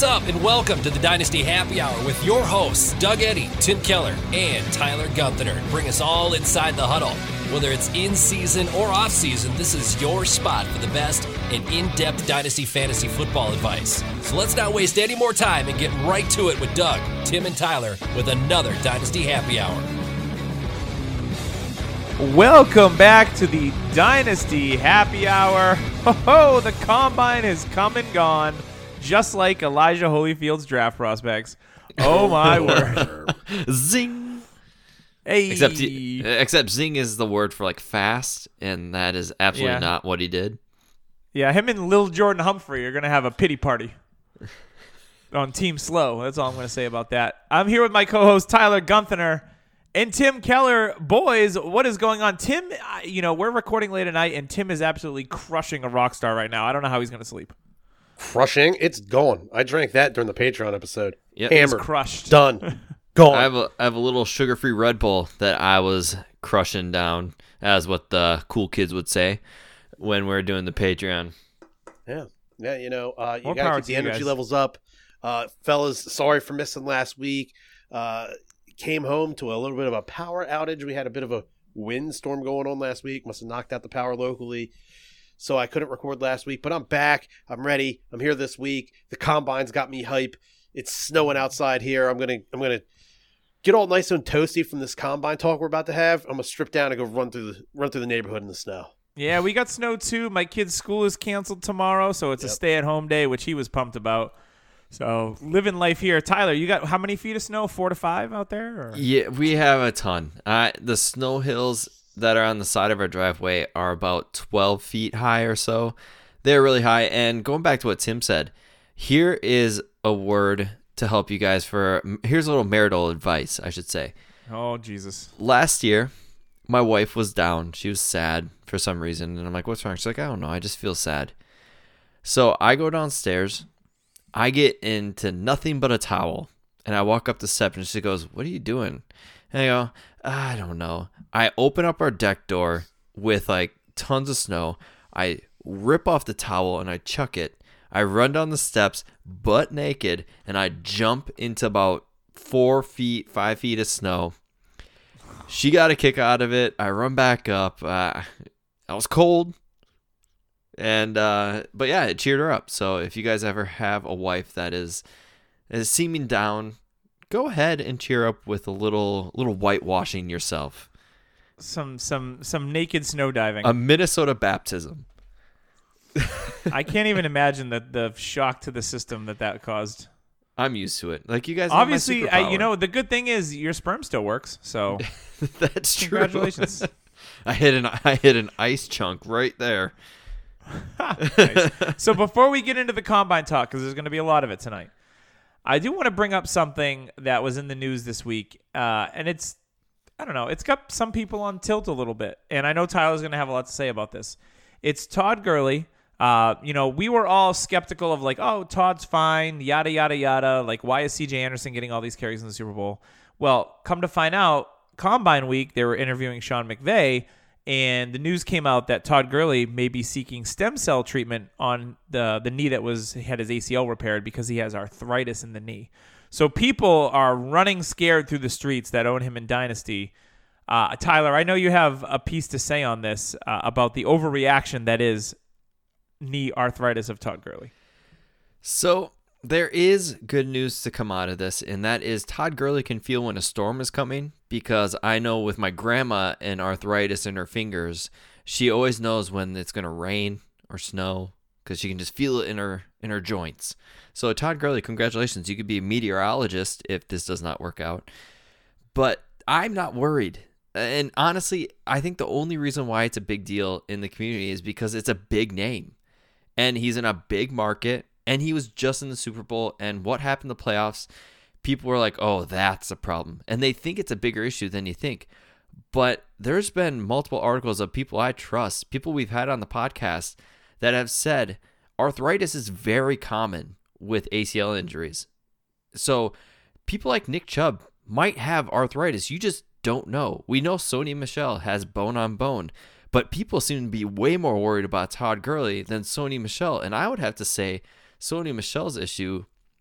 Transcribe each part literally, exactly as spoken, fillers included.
What's up, and welcome to the Dynasty Happy Hour with your hosts, Doug Eddy, Tim Keller, and Tyler Gunther. Bring us all inside the huddle. Whether it's in season or off season, this is your spot for the best and in-depth Dynasty fantasy football advice. So let's not waste any more time and get right to it with Doug, Tim, and Tyler with another Dynasty Happy Hour. Welcome back to the Dynasty Happy Hour. Ho ho, the Combine has come and gone, just like Elijah Holyfield's draft prospects. Oh my word. Zing. Hey. Except, he, except zing is the word for like fast, and that is absolutely Yeah. not what he did. Yeah, him and Lil Jordan Humphrey are going to have a pity party on Team Slow. That's all I'm going to say about that. I'm here with my co-host Tyler Gunther and Tim Keller. Boys, what is going on? Tim, I- you know, we're recording late at night, and Tim is absolutely crushing a rock star right now. I don't know how he's going to sleep. Crushing? It's gone. I drank that during the Patreon episode. Yep. Hammered. He's crushed. Done. Gone. I have a I have a little sugar-free Red Bull that I was crushing down, as what the cool kids would say when we're doing the Patreon. Yeah. Yeah, you know, uh, you More got power to keep to the you energy guys. levels up. Uh, fellas, sorry for missing last week. Uh, came home to a little bit of a power outage. We had a bit of a windstorm going on last week. Must have knocked out the power locally. So I couldn't record last week, but I'm back. I'm ready. I'm here this week. The Combine's got me hype. It's snowing outside here. I'm gonna I'm gonna get all nice and toasty from this Combine talk we're about to have. I'm gonna strip down and go run through the run through the neighborhood in the snow. Yeah, we got snow too. My kid's school is canceled tomorrow, so it's a Yep. stay-at-home day, which he was pumped about. So living life here. Tyler, you got how many feet of snow? Four to five out there? Or? Yeah, we have a ton. Uh, the snow hills that are on the side of our driveway are about twelve feet high or so. They're really high. And going back to what Tim said, here is a word to help you guys for, here's a little marital advice, I should say. Oh, Jesus. Last year, my wife was down. She was sad for some reason. And I'm like, what's wrong? She's like, I don't know. I just feel sad. So I go downstairs. I get into nothing but a towel. And I walk up the steps and she goes, what are you doing? And I go, I don't know. I open up our deck door with like tons of snow. I rip off the towel and I chuck it. I run down the steps butt naked and I jump into about four feet, five feet of snow. She got a kick out of it. I run back up. Uh, I was cold. And, uh, but yeah, it cheered her up. So if you guys ever have a wife that is, is seeming down, go ahead and cheer up with a little, little whitewashing yourself. Some some some naked snow diving. A Minnesota baptism. I can't even imagine the the shock to the system that that caused. I'm used to it. Like you guys, have my Obviously, I, you superpower. know, the good thing is your sperm still works. So That's true. congratulations. I hit an I hit an ice chunk right there. Nice. So before we get into the Combine talk, because there's going to be a lot of it tonight, I do want to bring up something that was in the news this week, uh, and it's, I don't know, it's got some people on tilt a little bit, and I know Tyler's going to have a lot to say about this. It's Todd Gurley. Uh, you know, we were all skeptical of like, oh, Todd's fine, yada, yada, yada. Like, why is C J Anderson getting all these carries in the Super Bowl? Well, come to find out, Combine week, they were interviewing Sean McVay, and the news came out that Todd Gurley may be seeking stem cell treatment on the, the knee that was had his A C L repaired because he has arthritis in the knee. So people are running scared through the streets that own him in Dynasty. Uh, Tyler, I know you have a piece to say on this uh, about the overreaction that is knee arthritis of Todd Gurley. So there is good news to come out of this, and that is Todd Gurley can feel when a storm is coming, because I know with my grandma and arthritis in her fingers, she always knows when it's going to rain or snow because she can just feel it in her in her joints. So Todd Gurley, congratulations. You could be a meteorologist if this does not work out. But I'm not worried. And honestly, I think the only reason why it's a big deal in the community is because it's a big name. And he's in a big market. And he was just in the Super Bowl. And what happened in the playoffs? People were like, oh, that's a problem. And they think it's a bigger issue than you think. But there's been multiple articles of people I trust, people we've had on the podcast, that have said arthritis is very common with A C L injuries. So people like Nick Chubb might have arthritis. You just don't know. We know Sony Michel has bone on bone, but people seem to be way more worried about Todd Gurley than Sony Michel. And I would have to say Sony Michel's issue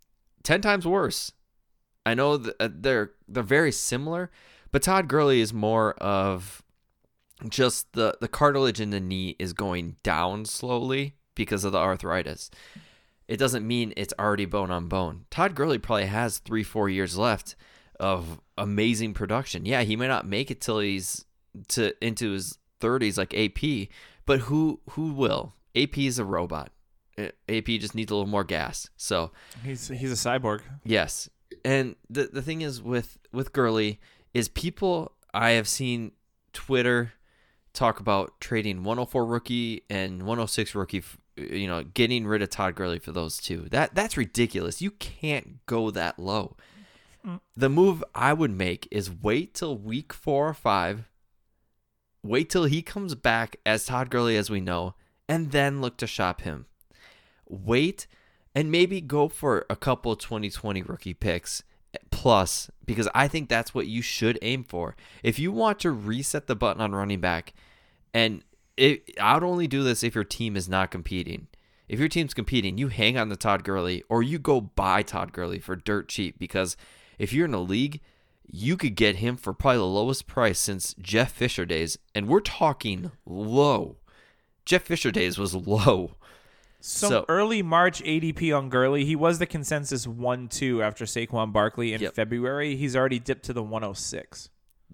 ten times worse. I know that they're they're very similar, but Todd Gurley is more of just the, the cartilage in the knee is going down slowly because of the arthritis. It doesn't mean it's already bone on bone. Todd Gurley probably has three, four years left of amazing production. Yeah, he may not make it till he's to into his thirties like A P, but who who will? A P is a robot. A P just needs a little more gas. So he's he's a cyborg. Yes. And the the thing is with with Gurley is people I have seen Twitter talk about trading one oh four rookie and one oh six rookie, you know, getting rid of Todd Gurley for those two. That that's ridiculous. You can't go that low. Mm. The move I would make is wait till week four or five. Wait till he comes back as Todd Gurley as we know, and then look to shop him. Wait and maybe go for a couple twenty twenty rookie picks plus, because I think that's what you should aim for. If you want to reset the button on running back, and it, I would only do this if your team is not competing. If your team's competing, you hang on to Todd Gurley or you go buy Todd Gurley for dirt cheap, because if you're in a league, you could get him for probably the lowest price since Jeff Fisher days, and we're talking low. Jeff Fisher days was low. Some so, early March A D P on Gurley. He was the consensus one two after Saquon Barkley in yep. February. He's already dipped to the one oh six.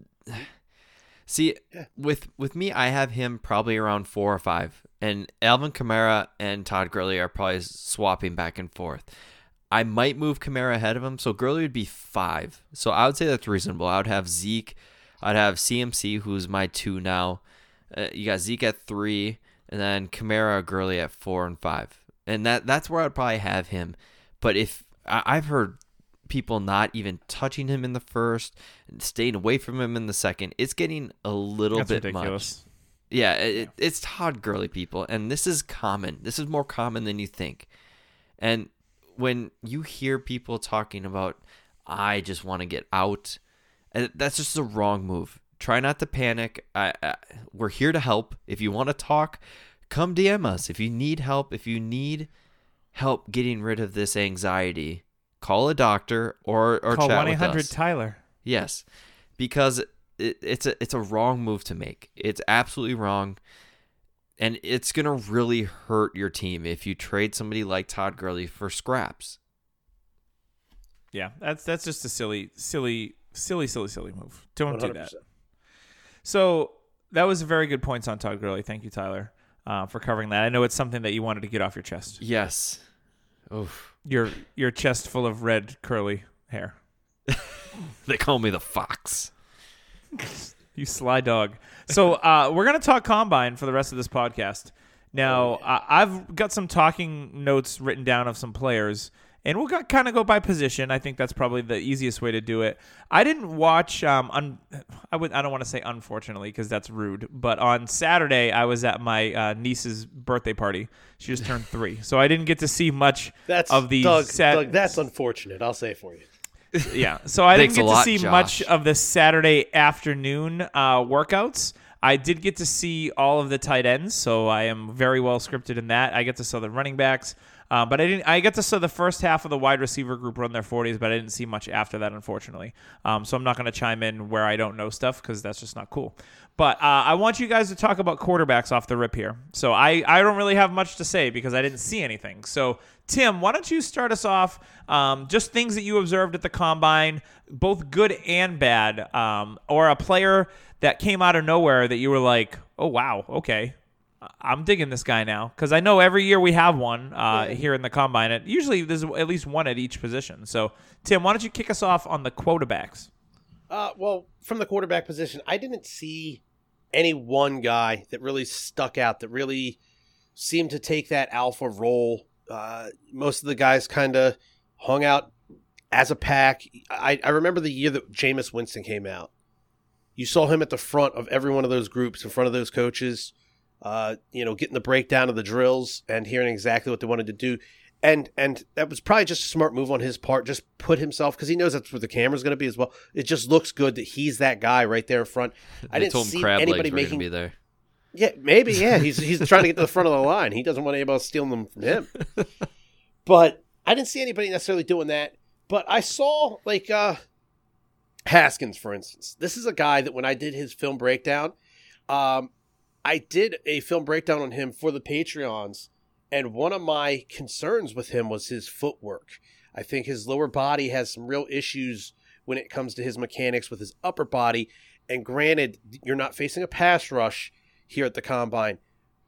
See, with with me, I have him probably around four or five, and Alvin Kamara and Todd Gurley are probably swapping back and forth. I might move Kamara ahead of him, so Gurley would be five. So I would say that's reasonable. I would have Zeke. I'd have C M C, who's my two now. Uh, you got Zeke at three. And then Kamara, Gurley at four and five. And that that's where I'd probably have him. But if I, I've heard people not even touching him in the first, and staying away from him in the second, it's getting a little that's bit ridiculous. much. Yeah, it, it's Todd Gurley, people. And this is common. This is more common than you think. And when you hear people talking about, I just want to get out, that's just the wrong move. Try not to panic. I, I, we're here to help. If you want to talk, come D M us. If you need help, if you need help getting rid of this anxiety, call a doctor or or call chat one eight hundred with us. Tyler. Yes, because it, it's a it's a wrong move to make. It's absolutely wrong, and it's gonna really hurt your team if you trade somebody like Todd Gurley for scraps. Yeah, that's that's just a silly, silly, silly, silly, silly move. Don't one hundred percent. do that. So that was very good points on Todd Gurley. Thank you, Tyler, uh, for covering that. I know it's something that you wanted to get off your chest. Yes. Oof. Your your chest full of red curly hair. They call me the Fox. You sly dog. So uh, we're gonna talk combine for the rest of this podcast. Now oh, yeah. uh, I've got some talking notes written down of some players. And we'll kind of go by position. I think that's probably the easiest way to do it. I didn't watch. Um, un, I would. I don't want to say unfortunately because that's rude. But on Saturday, I was at my uh, niece's birthday party. She just turned three, so I didn't get to see much that's, of the. Doug, sat- Doug, that's unfortunate. I'll say it for you. Yeah, so I didn't Thanks a get lot, to see Josh. much of the Saturday afternoon uh, workouts. I did get to see all of the tight ends, so I am very well scripted in that. I get to see the running backs. Uh, but I didn't. I got to see the first half of the wide receiver group run their forties, but I didn't see much after that, unfortunately. Um, so I'm not going to chime in where I don't know stuff because that's just not cool. But uh, I want you guys to talk about quarterbacks off the rip here. So I, I don't really have much to say because I didn't see anything. So Tim, why don't you start us off? Um, just things that you observed at the combine, both good and bad, um, or a player that came out of nowhere that you were like, oh wow, okay. I'm digging this guy now because I know every year we have one uh, yeah. here in the combine. It, usually there's at least one at each position. So, Tim, why don't you kick us off on the quarterbacks? Uh, well, from the quarterback position, I didn't see any one guy that really stuck out, that really seemed to take that alpha role. Uh, most of the guys kind of hung out as a pack. I, I remember the year that Jameis Winston came out. You saw him at the front of every one of those groups, in front of those coaches. Uh, you know, getting the breakdown of the drills and hearing exactly what they wanted to do. And and that was probably just a smart move on his part. Just put himself, because he knows that's where the camera's going to be as well. It just looks good that he's that guy right there in front. I they didn't told him see crab anybody legs making. were gonna be there. Yeah, maybe. Yeah, he's he's trying to get to the front of the line. He doesn't want anybody else stealing them from him. But I didn't see anybody necessarily doing that. But I saw, like, uh, Haskins, for instance. This is a guy that when I did his film breakdown, um, I did a film breakdown on him for the Patreons, and one of my concerns with him was his footwork. I think his lower body has some real issues when it comes to his mechanics with his upper body. And granted, you're not facing a pass rush here at the Combine,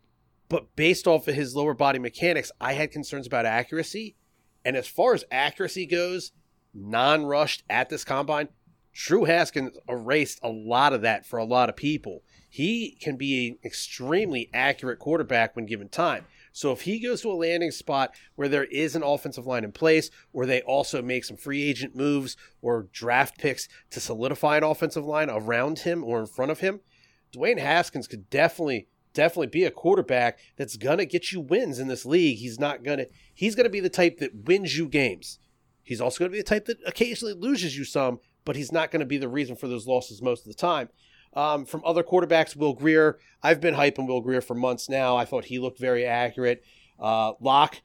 but based off of his lower body mechanics, I had concerns about accuracy. And as far as accuracy goes, non-rushed at this Combine, Drew Haskins erased a lot of that for a lot of people. He can be an extremely accurate quarterback when given time. So if he goes to a landing spot where there is an offensive line in place, or they also make some free agent moves or draft picks to solidify an offensive line around him or in front of him, Dwayne Haskins could definitely, definitely be a quarterback that's going to get you wins in this league. He's not going to, he's going to be the type that wins you games. He's also going to be the type that occasionally loses you some, but he's not going to be the reason for those losses most of the time. Um, from other quarterbacks, Will Grier, I've been hyping Will Grier for months now. I thought he looked very accurate. Uh, Locke,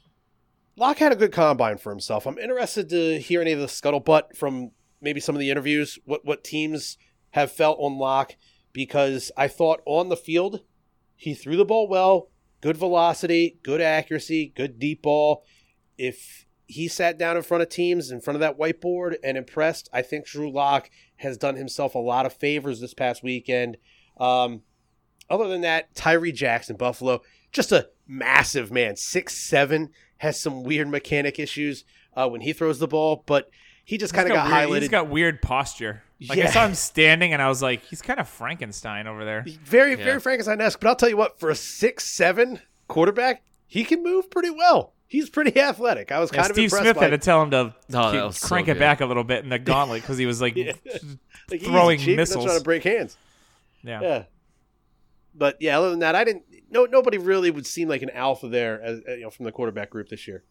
Locke had a good combine for himself. I'm interested to hear any of the scuttlebutt from maybe some of the interviews, what, what teams have felt on Locke, because I thought on the field, he threw the ball well, good velocity, good accuracy, good deep ball. If he sat down in front of teams, in front of that whiteboard and impressed, I think Drew Lock has done himself a lot of favors this past weekend. Um, other than that, Tyree Jackson, Buffalo, just a massive man, six seven, has some weird mechanic issues uh, when he throws the ball, but he just kind of got, got weird, highlighted. He's got weird posture. Like yeah. I saw him standing and I was like, he's kind of Frankenstein over there. Very, yeah. very Frankenstein-esque, but I'll tell you what, for a six seven quarterback, he can move pretty well. He's pretty athletic. I was kind yeah, of Steve impressed Smith by had to tell him to oh, crank so it back a little bit in the gauntlet because he was like, yeah. like throwing easy, missiles. Trying to break hands. Yeah. Yeah. But yeah, other than that, I didn't. No, nobody really would seem like an alpha there, as you know, from the quarterback group this year.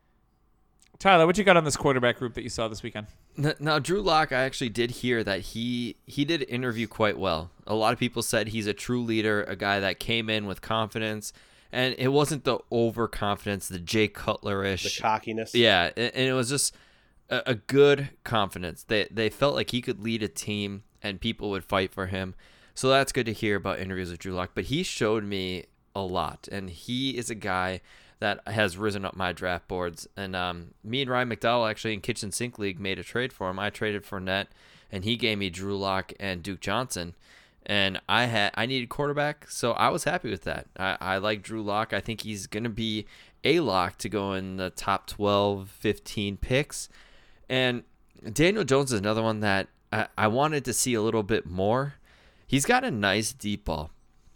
Tyler, what you got on this quarterback group that you saw this weekend? Now, Drew Lock, I actually did hear that he he did interview quite well. A lot of people said he's a true leader, a guy that came in with confidence. And it wasn't the overconfidence, the Jay Cutler-ish. The cockiness. Yeah, and it was just a, a good confidence. They they felt like he could lead a team and people would fight for him. So that's good to hear about interviews with Drew Lock. But he showed me a lot, and he is a guy that has risen up my draft boards. And um, me and Ryan McDowell actually in Kitchen Sink League made a trade for him. I traded for Fournette, and he gave me Drew Lock and Duke Johnson. And I had I needed quarterback, so I was happy with that. I, I like Drew Lock. I think he's going to be a lock to go in the top twelve, fifteen picks. And Daniel Jones is another one that I, I wanted to see a little bit more. He's got a nice deep ball.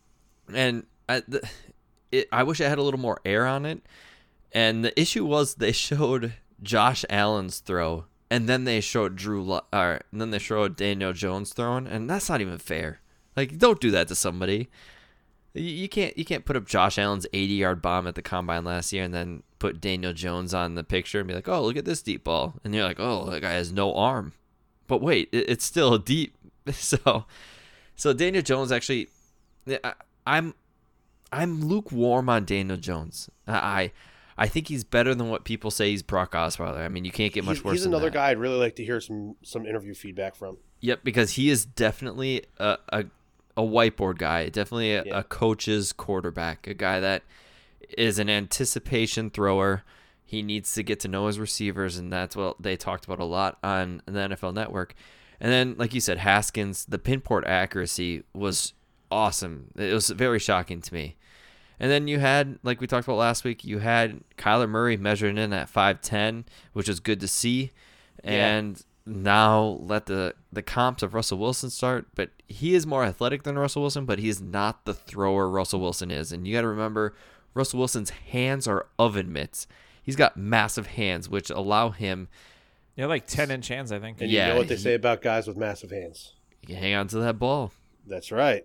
And I, the, it, I wish I had a little more air on it. And the issue was they showed Josh Allen's throw, and then they showed Drew Lo- or, and then they showed Daniel Jones throwing, and that's not even fair. Like, don't do that to somebody. You can't you can't put up Josh Allen's eighty-yard bomb at the Combine last year and then put Daniel Jones on the picture and be like, oh, look at this deep ball. And you're like, oh, that guy has no arm. But wait, it's still deep. So so Daniel Jones actually, I, I'm I'm lukewarm on Daniel Jones. I I think he's better than what people say he's Brock Osweiler. I mean, you can't get much he's, worse He's than another that. guy I'd really like to hear some some interview feedback from. Yep, because he is definitely a a, a whiteboard guy, definitely a, yeah. a coach's quarterback, a guy that is an anticipation thrower. He needs to get to know his receivers, and that's what they talked about a lot on the N F L Network. And then, like you said, Haskins, the pinpoint accuracy was awesome. It was very shocking to me. And then you had, like we talked about last week, you had Kyler Murray measuring in at five ten, which was good to see. And yeah. now let the, the comps of Russell Wilson start. But he is more athletic than Russell Wilson, but he is not the thrower Russell Wilson is. And you got to remember, Russell Wilson's hands are oven mitts. He's got massive hands, which allow him. Yeah, like ten-inch hands, I think. And yeah, you know what they he, say about guys with massive hands. You hang on to that ball. That's right.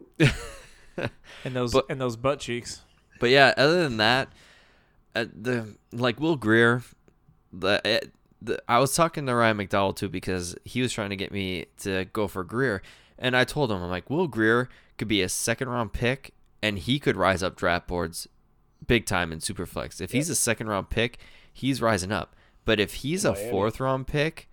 and those but, and those butt cheeks. But yeah, other than that, uh, the like Will Grier, the, uh, the I was talking to Ryan McDowell too because he was trying to get me to go for Grier, and I told him I'm like Will Grier could be a second round pick and he could rise up draft boards big time in Superflex. If yep. he's a second round pick, he's rising up. But if he's a Miami. fourth round pick,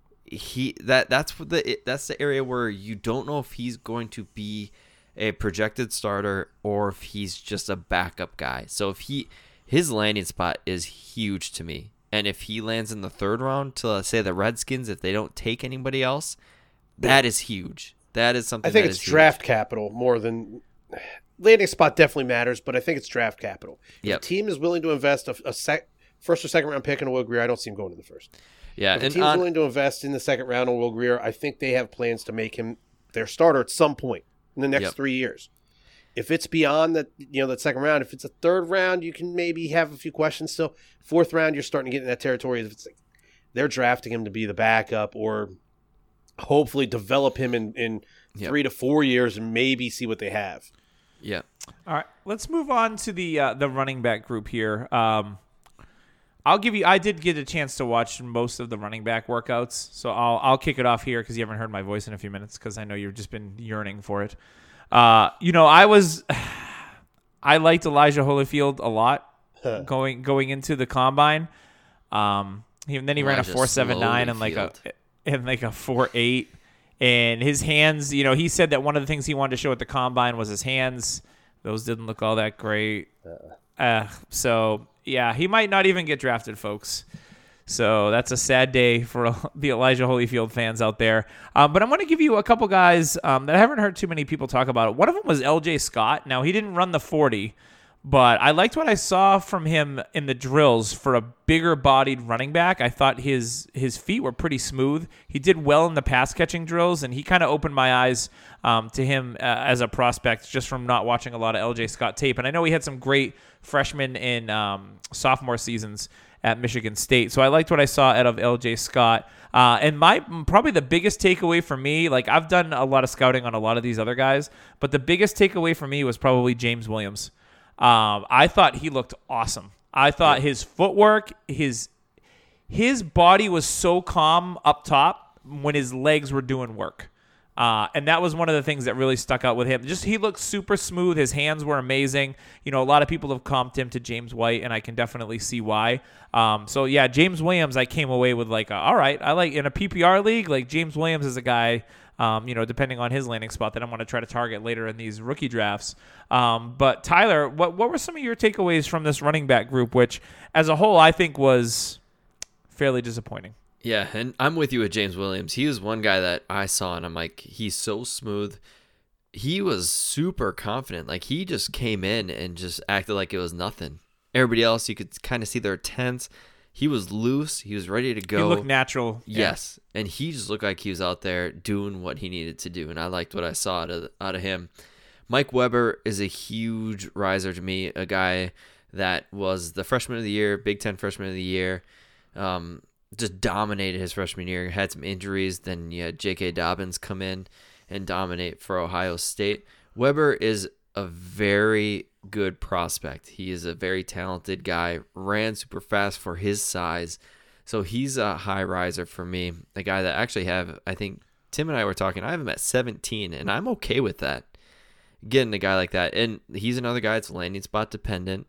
he that that's the that's the area where you don't know if he's going to be a projected starter or if he's just a backup guy. So if he his landing spot is huge to me. And if he lands in the third round to uh, say the Redskins, if they don't take anybody else, that is huge. That is something. I think that it's is draft huge. capital more than landing spot. Definitely matters, but I think it's draft capital. Yep. If a team is willing to invest a, a sec, first or second round pick in a Will Greer, I don't see him going to the first. Yeah, If a and team's on, willing to invest in the second round on Will Greer, I think they have plans to make him their starter at some point in the next Yep. three years. If it's beyond that, you know, that second round, if it's a third round, you can maybe have a few questions still. Fourth round, you're starting to get in that territory. If it's like they're drafting him to be the backup or hopefully develop him in, in Yep. three to four years and maybe see what they have. yeah, All right, let's move on to the uh, the running back group here. Um, I'll give you. I did get a chance to watch most of the running back workouts, so I'll I'll kick it off here because you haven't heard my voice in a few minutes because I know you've just been yearning for it. Uh, you know, I was I liked Elijah Holyfield a lot going going into the combine. Um, he, and then he ran a Elijah four seven nine and like a and like a four eight. And his hands, you know, he said that one of the things he wanted to show at the combine was his hands. Those didn't look all that great. Uh, so, yeah, he might not even get drafted, folks. So that's a sad day for the Elijah Holyfield fans out there. Um, but I'm going to give you a couple guys um, that I haven't heard too many people talk about. One of them was L J Scott. Now, he didn't run the forty, but I liked what I saw from him in the drills for a bigger-bodied running back. I thought his his feet were pretty smooth. He did well in the pass-catching drills, and he kind of opened my eyes um, to him uh, as a prospect just from not watching a lot of L J Scott tape. And I know he had some great freshmen and um, sophomore seasons at Michigan State. So I liked what I saw out of L J Scott. Uh, and my probably the biggest takeaway for me, like I've done a lot of scouting on a lot of these other guys, but the biggest takeaway for me was probably James Williams. Um, I thought he looked awesome. I thought yeah. his footwork, his his body was so calm up top when his legs were doing work. Uh, and that was one of the things that really stuck out with him. Just he looked super smooth. His hands were amazing. You know, a lot of people have comped him to James White, and I can definitely see why. Um, so, yeah, James Williams, I came away with like, a, all right, I like in a P P R league, like James Williams is a guy, um, you know, depending on his landing spot that I'm going to try to target later in these rookie drafts. Um, but, Tyler, what, what were some of your takeaways from this running back group, which as a whole I think was fairly disappointing? Yeah, and I'm with you with James Williams. He was one guy that I saw, and I'm like, he's so smooth. He was super confident. Like, he just came in and just acted like it was nothing. Everybody else, you could kind of see they're tense. He was loose. He was ready to go. He looked natural. Yes, yeah. And he just looked like he was out there doing what he needed to do, and I liked what I saw out of, out of him. Mike Weber is a huge riser to me, a guy that was the freshman of the year, Big Ten freshman of the year. Um... Just dominated his freshman year. Had some injuries. Then you had J K. Dobbins come in and dominate for Ohio State. Weber is a very good prospect. He is a very talented guy. Ran super fast for his size. So he's a high riser for me. A guy that I actually have, I think Tim and I were talking, I have him at seventeen, and I'm okay with that. Getting a guy like that. And he's another guy that's landing spot dependent.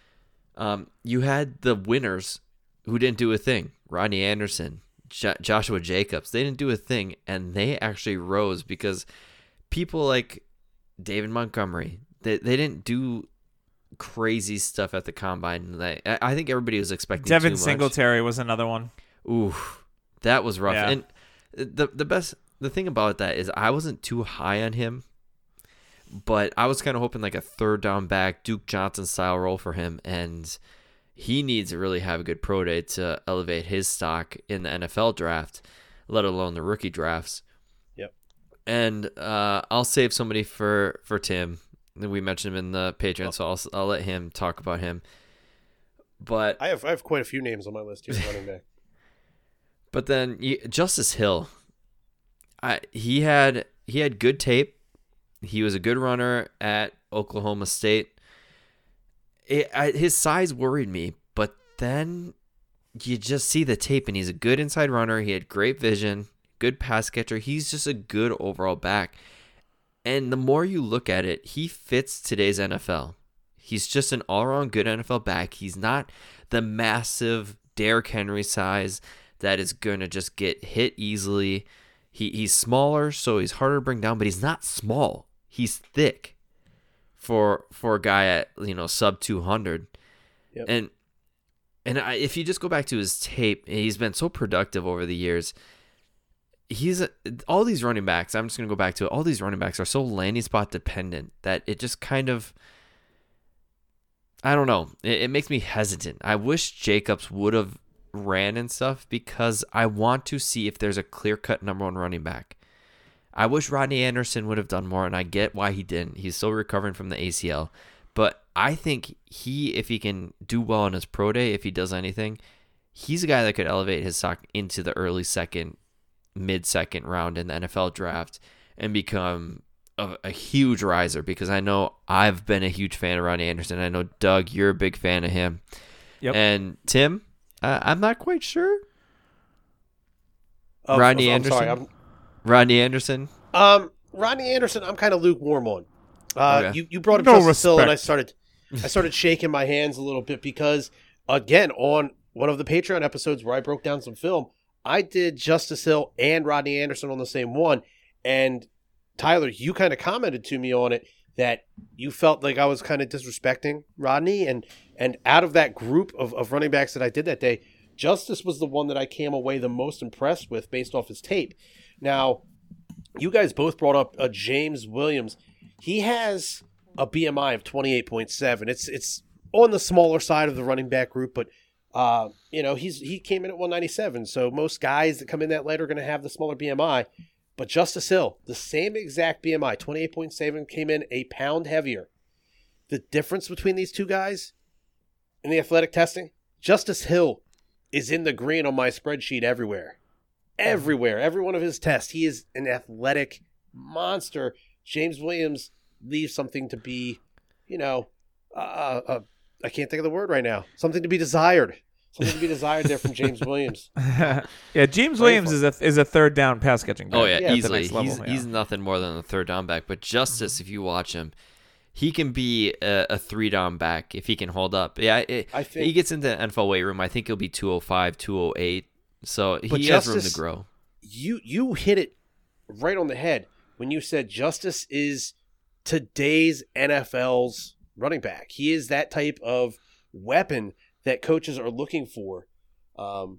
Um, you had the winners who didn't do a thing. Rodney Anderson, J- Joshua Jacobs, they didn't do a thing, and they actually rose because people like David Montgomery, they, they didn't do crazy stuff at the combine. They, I think everybody was expecting Devin too much. Singletary was another one. Ooh, that was rough. Yeah. And the the best the thing about that is I wasn't too high on him, but I was kind of hoping like a third down back, Duke Johnson style role for him, and he needs to really have a good pro day to elevate his stock in the N F L draft, let alone the rookie drafts. Yep. And uh, I'll save somebody for, for Tim. We mentioned him in the Patreon, so I'll I'll let him talk about him. But I have I have quite a few names on my list here running back. But then Justice Hill, I he had he had good tape. He was a good runner at Oklahoma State. It, I, his size worried me, but then you just see the tape, and he's a good inside runner. He had great vision, good pass catcher. He's just a good overall back. And the more you look at it, he fits today's N F L. He's just an all-around good N F L back. He's not the massive Derrick Henry size that is going to just get hit easily. He he's smaller, so he's harder to bring down, but he's not small. He's thick for for a guy at, you know, sub two hundred. Yep. And and I, if you just go back to his tape, he's been so productive over the years. He's a, all these running backs, I'm just going to go back to it. All these running backs are so landing spot dependent that it just kind of, I don't know. It, it makes me hesitant. I wish Jacobs would have ran and stuff because I want to see if there's a clear-cut number one running back. I wish Rodney Anderson would have done more, and I get why he didn't. He's still recovering from the A C L. But I think he, if he can do well on his pro day, if he does anything, he's a guy that could elevate his stock into the early second, mid-second round in the N F L draft and become a, a huge riser, because I know I've been a huge fan of Rodney Anderson. I know, Doug, you're a big fan of him. Yep. And Tim, uh, I'm not quite sure. Oh, Rodney I'm Anderson. Sorry, I'm, Rodney Anderson. Um, Rodney Anderson, I'm kind of lukewarm on. Uh, Okay. you, you brought up No Justice Hill, and I respect. started, I started shaking my hands a little bit because, again, on one of the Patreon episodes where I broke down some film, I did Justice Hill and Rodney Anderson on the same one, and Tyler, you kind of commented to me on it that you felt like I was kind of disrespecting Rodney, and and out of that group of, of running backs that I did that day, Justice was the one that I came away the most impressed with based off his tape. Now, you guys both brought up uh, James Williams. He has a B M I of twenty-eight point seven. It's it's on the smaller side of the running back group, but uh, you know, he's he came in at one ninety-seven. So most guys that come in that late are going to have the smaller B M I. But Justice Hill, the same exact B M I, twenty-eight point seven, came in a pound heavier. The difference between these two guys in the athletic testing, Justice Hill is in the green on my spreadsheet everywhere. Everywhere. Every one of his tests. He is an athletic monster. James Williams leaves something to be, you know, uh, uh, I can't think of the word right now. Something to be desired. Something to be desired there from James Williams. Yeah, James Williams is a is a third down pass catching guy. Oh, yeah, Yeah, at the easily. next level, he's, yeah. he's nothing more than a third down back. But Justice, if you watch him, he can be a, a three down back if he can hold up. Yeah, it, I think- he gets into the N F L weight room. I think he'll be two oh five, two oh eight. So But he has room to Justice- grow. You you hit it right on the head when you said Justice is today's N F L's running back. He is that type of weapon that coaches are looking for um,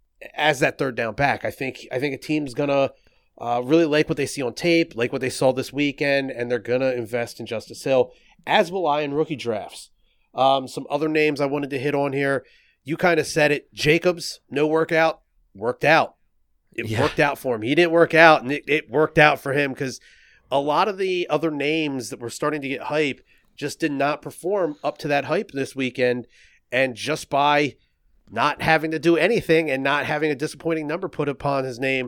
as that third down back. I think I think a team's gonna uh, really like what they see on tape, like what they saw this weekend, and they're gonna invest in Justice Hill, as will I in rookie drafts. Um, some other names I wanted to hit on here. You kind of said it. Jacobs, no workout, worked out. It Yeah. worked out for him. He didn't work out, and it, it worked out for him because a lot of the other names that were starting to get hype just did not perform up to that hype this weekend. And just by not having to do anything and not having a disappointing number put upon his name,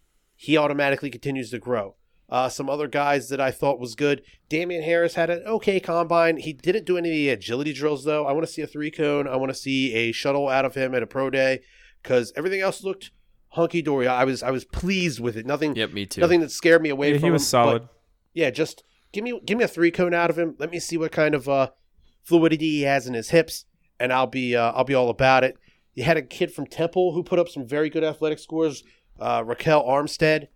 he automatically continues to grow. Uh, some other guys that I thought was good. Damian Harris had an okay combine. He didn't do any of the agility drills, though. I want to see a three cone. I want to see a shuttle out of him at a pro day because everything else looked hunky dory. I was I was pleased with it. Nothing. Yep, me too. Nothing that scared me away Yeah, from he was him, solid. but yeah, just give me give me a three cone out of him. Let me see what kind of uh, fluidity he has in his hips, and I'll be uh, I'll be all about it. You had a kid from Temple who put up some very good athletic scores. Uh, Raquel Armstead,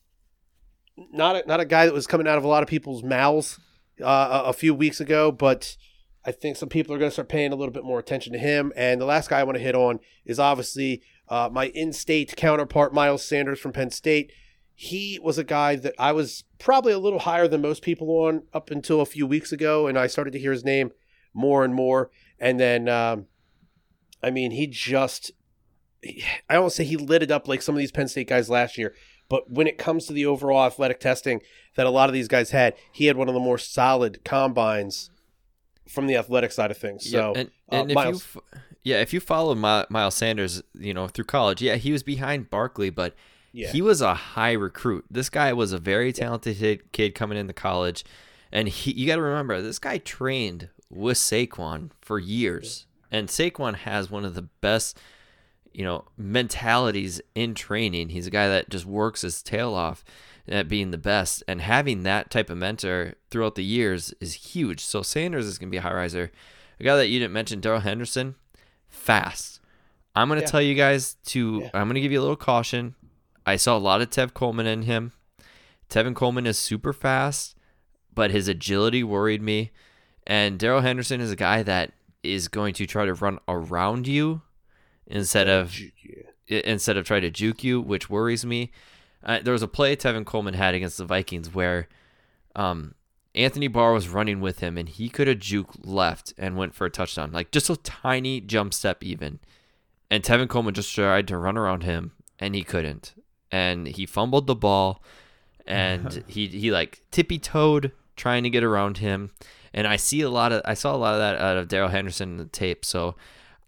not a, not a guy that was coming out of a lot of people's mouths uh, a, a few weeks ago, but I think some people are going to start paying a little bit more attention to him. And the last guy I want to hit on is obviously uh, my in-state counterpart, Miles Sanders from Penn State. He was a guy that I was probably a little higher than most people on up until a few weeks ago, and I started to hear his name more and more. And then, um, I mean, he just, I don't say he lit it up like some of these Penn State guys last year, but when it comes to the overall athletic testing that a lot of these guys had, he had one of the more solid combines from the athletic side of things. So, yeah, and, uh, and if Miles, you, f- yeah, if you follow My, Miles Sanders, you know, through college, yeah, he was behind Barkley, but yeah. he was a high recruit. This guy was a very talented kid coming into college, and he, you got to remember, this guy trained with Saquon for years, and Saquon has one of the best, you know, mentalities in training. He's a guy that just works his tail off at being the best, and having that type of mentor throughout the years is huge. So Sanders is going to be a high riser. A guy that you didn't mention, Darrell Henderson, fast. I'm going to Yeah. tell you guys to, Yeah. I'm going to give you a little caution. I saw a lot of Tev Coleman in him. Tevin Coleman is super fast, but his agility worried me. And Darrell Henderson is a guy that is going to try to run around you instead of Yeah. instead of try to juke you, which worries me. Uh, there was a play Tevin Coleman had against the Vikings where um, Anthony Barr was running with him, and he could have juked left and went for a touchdown, like just a tiny jump step even. And Tevin Coleman just tried to run around him, and he couldn't. And he fumbled the ball, and he he like tippy toed trying to get around him. And I see a lot of I saw a lot of that out of Darrell Henderson in the tape. So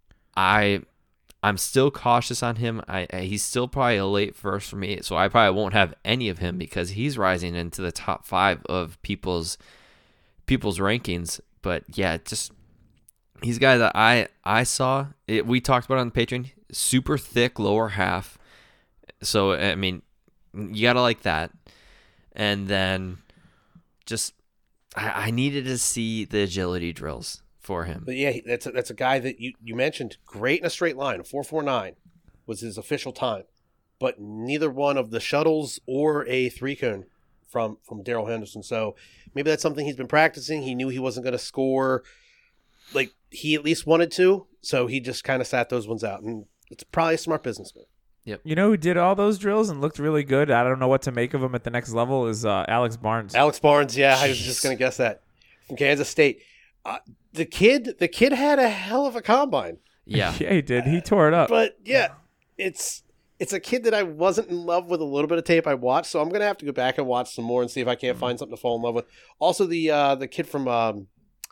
I I'm still cautious on him. I, I he's still probably a late first for me. So I probably won't have any of him because he's rising into the top five of people's people's rankings. But yeah, just he's a guy that I I saw. It, we talked about it on the Patreon. Super thick lower half. So I mean, you gotta like that. And then just I, I needed to see the agility drills for him. But yeah, that's a, that's a guy that you, you mentioned great in a straight line. four four nine was his official time, but neither one of the shuttles or a three cone from from Darrell Henderson. So maybe that's something he's been practicing. He knew he wasn't going to score like he at least wanted to, so he just kind of sat those ones out. And it's probably a smart businessman. You know who did all those drills and looked really good? I don't know what to make of him at the next level is uh, Alex Barnes. Alex Barnes, yeah, I was Jeez. just going to guess that from Kansas State. Uh, the kid, the kid had a hell of a combine. Yeah. Yeah, he did. He tore it up. But yeah, it's it's a kid that I wasn't in love with a little bit of tape I watched, so I'm gonna have to go back and watch some more and see if I can't find something to fall in love with. Also, the uh, the kid from um,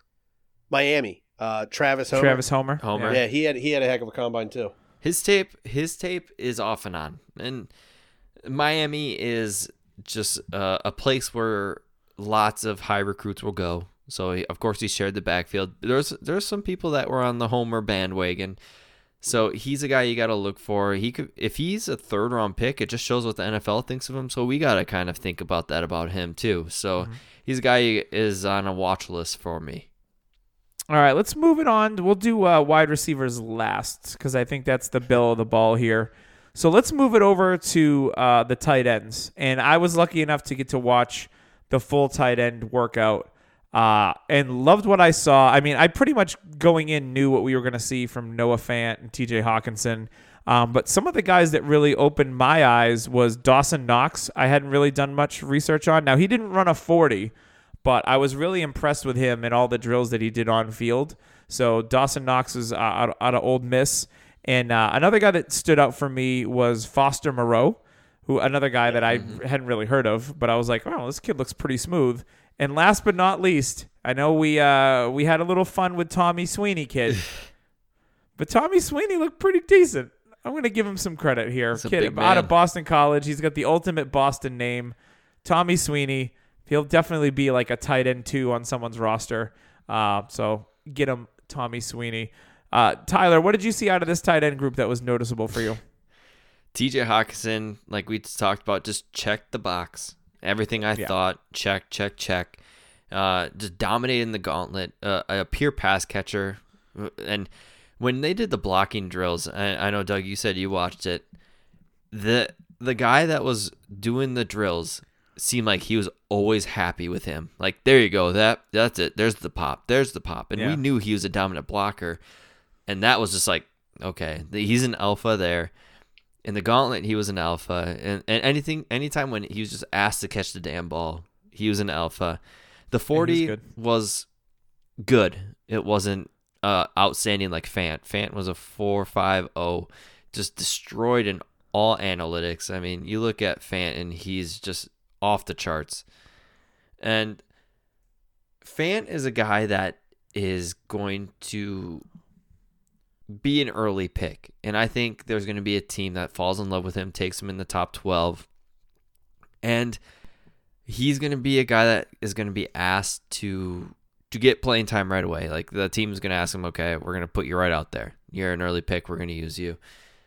Miami, uh, Travis Homer. Travis Homer. Homer. Yeah, he had he had a heck of a combine too. His tape, his tape is off and on, and Miami is just uh, a place where lots of high recruits will go. So he, of course he shared the backfield. There's there's some people that were on the Homer bandwagon. So he's a guy you got to look for. He could if he's a third round pick, it just shows what the N F L thinks of him. So we got to kind of think about that about him too. So Mm-hmm. he's a guy who is on a watch list for me. All right, let's move it on. We'll do uh, wide receivers last because I think that's the bill of the ball here. So let's move it over to uh, the tight ends. And I was lucky enough to get to watch the full tight end workout uh, and loved what I saw. I mean, I pretty much going in knew what we were going to see from Noah Fant and T J Hawkinson. Um, but some of the guys that really opened my eyes was Dawson Knox. I hadn't really done much research on. Now, he didn't run a forty. But I was really impressed with him and all the drills that he did on field. So Dawson Knox is uh, out, out of Ole Miss. And uh, another guy that stood out for me was Foster Moreau, who another guy that I Mm-hmm. hadn't really heard of. But I was like, oh, this kid looks pretty smooth. And last but not least, I know we uh, we had a little fun with Tommy Sweeney, kid. But Tommy Sweeney looked pretty decent. I'm going to give him some credit here. He's a Kid big out of man. Boston College. He's got the ultimate Boston name, Tommy Sweeney. He'll definitely be like a tight end two on someone's roster. Uh, so get him, Tommy Sweeney. Uh, Tyler, what did you see out of this tight end group that was noticeable for you? T J Hawkinson, like we talked about, just checked the box. Everything I Yeah. thought, check, check, check. Uh, just dominating the gauntlet. Uh, a pure pass catcher. And when they did the blocking drills, I, I know, Doug, you said you watched it. The the guy that was doing the drills seemed like he was always happy with him. Like, there you go. That That's it. There's the pop. There's the pop. And Yeah. we knew he was a dominant blocker. And that was just like, okay, he's an alpha there. In the gauntlet, he was an alpha. And, and anything, anytime when he was just asked to catch the damn ball, he was an alpha. The forty good. was good. It wasn't uh, outstanding like Fant. Fant was a four five oh, just destroyed in all analytics. I mean, you look at Fant and he's just off the charts. And Fant is a guy that is going to be an early pick. And I think there's going to be a team that falls in love with him, takes him in the top twelve. And he's going to be a guy that is going to be asked to to get playing time right away. Like, the team's going to ask him, okay, we're going to put you right out there. You're an early pick. We're going to use you.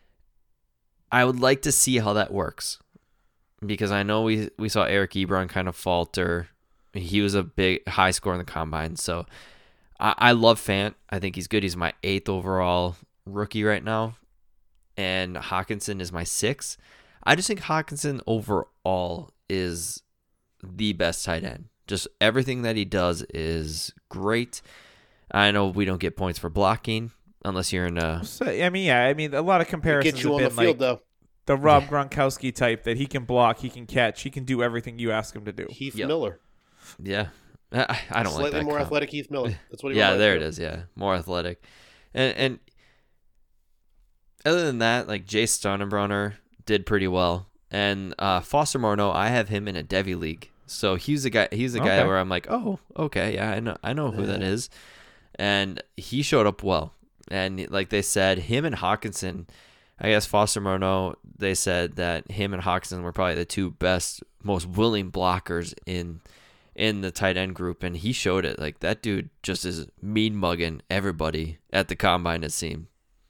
I would like to see how that works, because I know we we saw Eric Ebron kind of falter. He was a big high score in the combine. So I, I love Fant. I think he's good. He's my eighth overall rookie right now. and Hawkinson is my six. I just think Hawkinson overall is the best tight end. Just everything that he does is great. I know we don't get points for blocking unless you're in a... So, I mean, yeah, I mean, a lot of comparisons Get you have on been the field, like though. the Rob Gronkowski type that he can block, he can catch, he can do everything you ask him to do. Heath Yep. Miller. Yeah. I, I don't Slightly like that more comp. athletic Heath Miller. That's what he Yeah, reminds there me it of. is. Yeah, more athletic. And and other than that, like Jay Sternenbrenner did pretty well. And uh, Foster Morneau, I have him in a Devy league. So he's a guy. He's a guy Okay. where I'm like, oh, okay, yeah, I know, I know who that is. And he showed up well. And like they said, him and Hawkinson, I guess Foster Morneau, they said that him and Hawkinson were probably the two best, most willing blockers in in the tight end group, and he showed it. Like that dude just is mean mugging everybody at the combine, it seemed.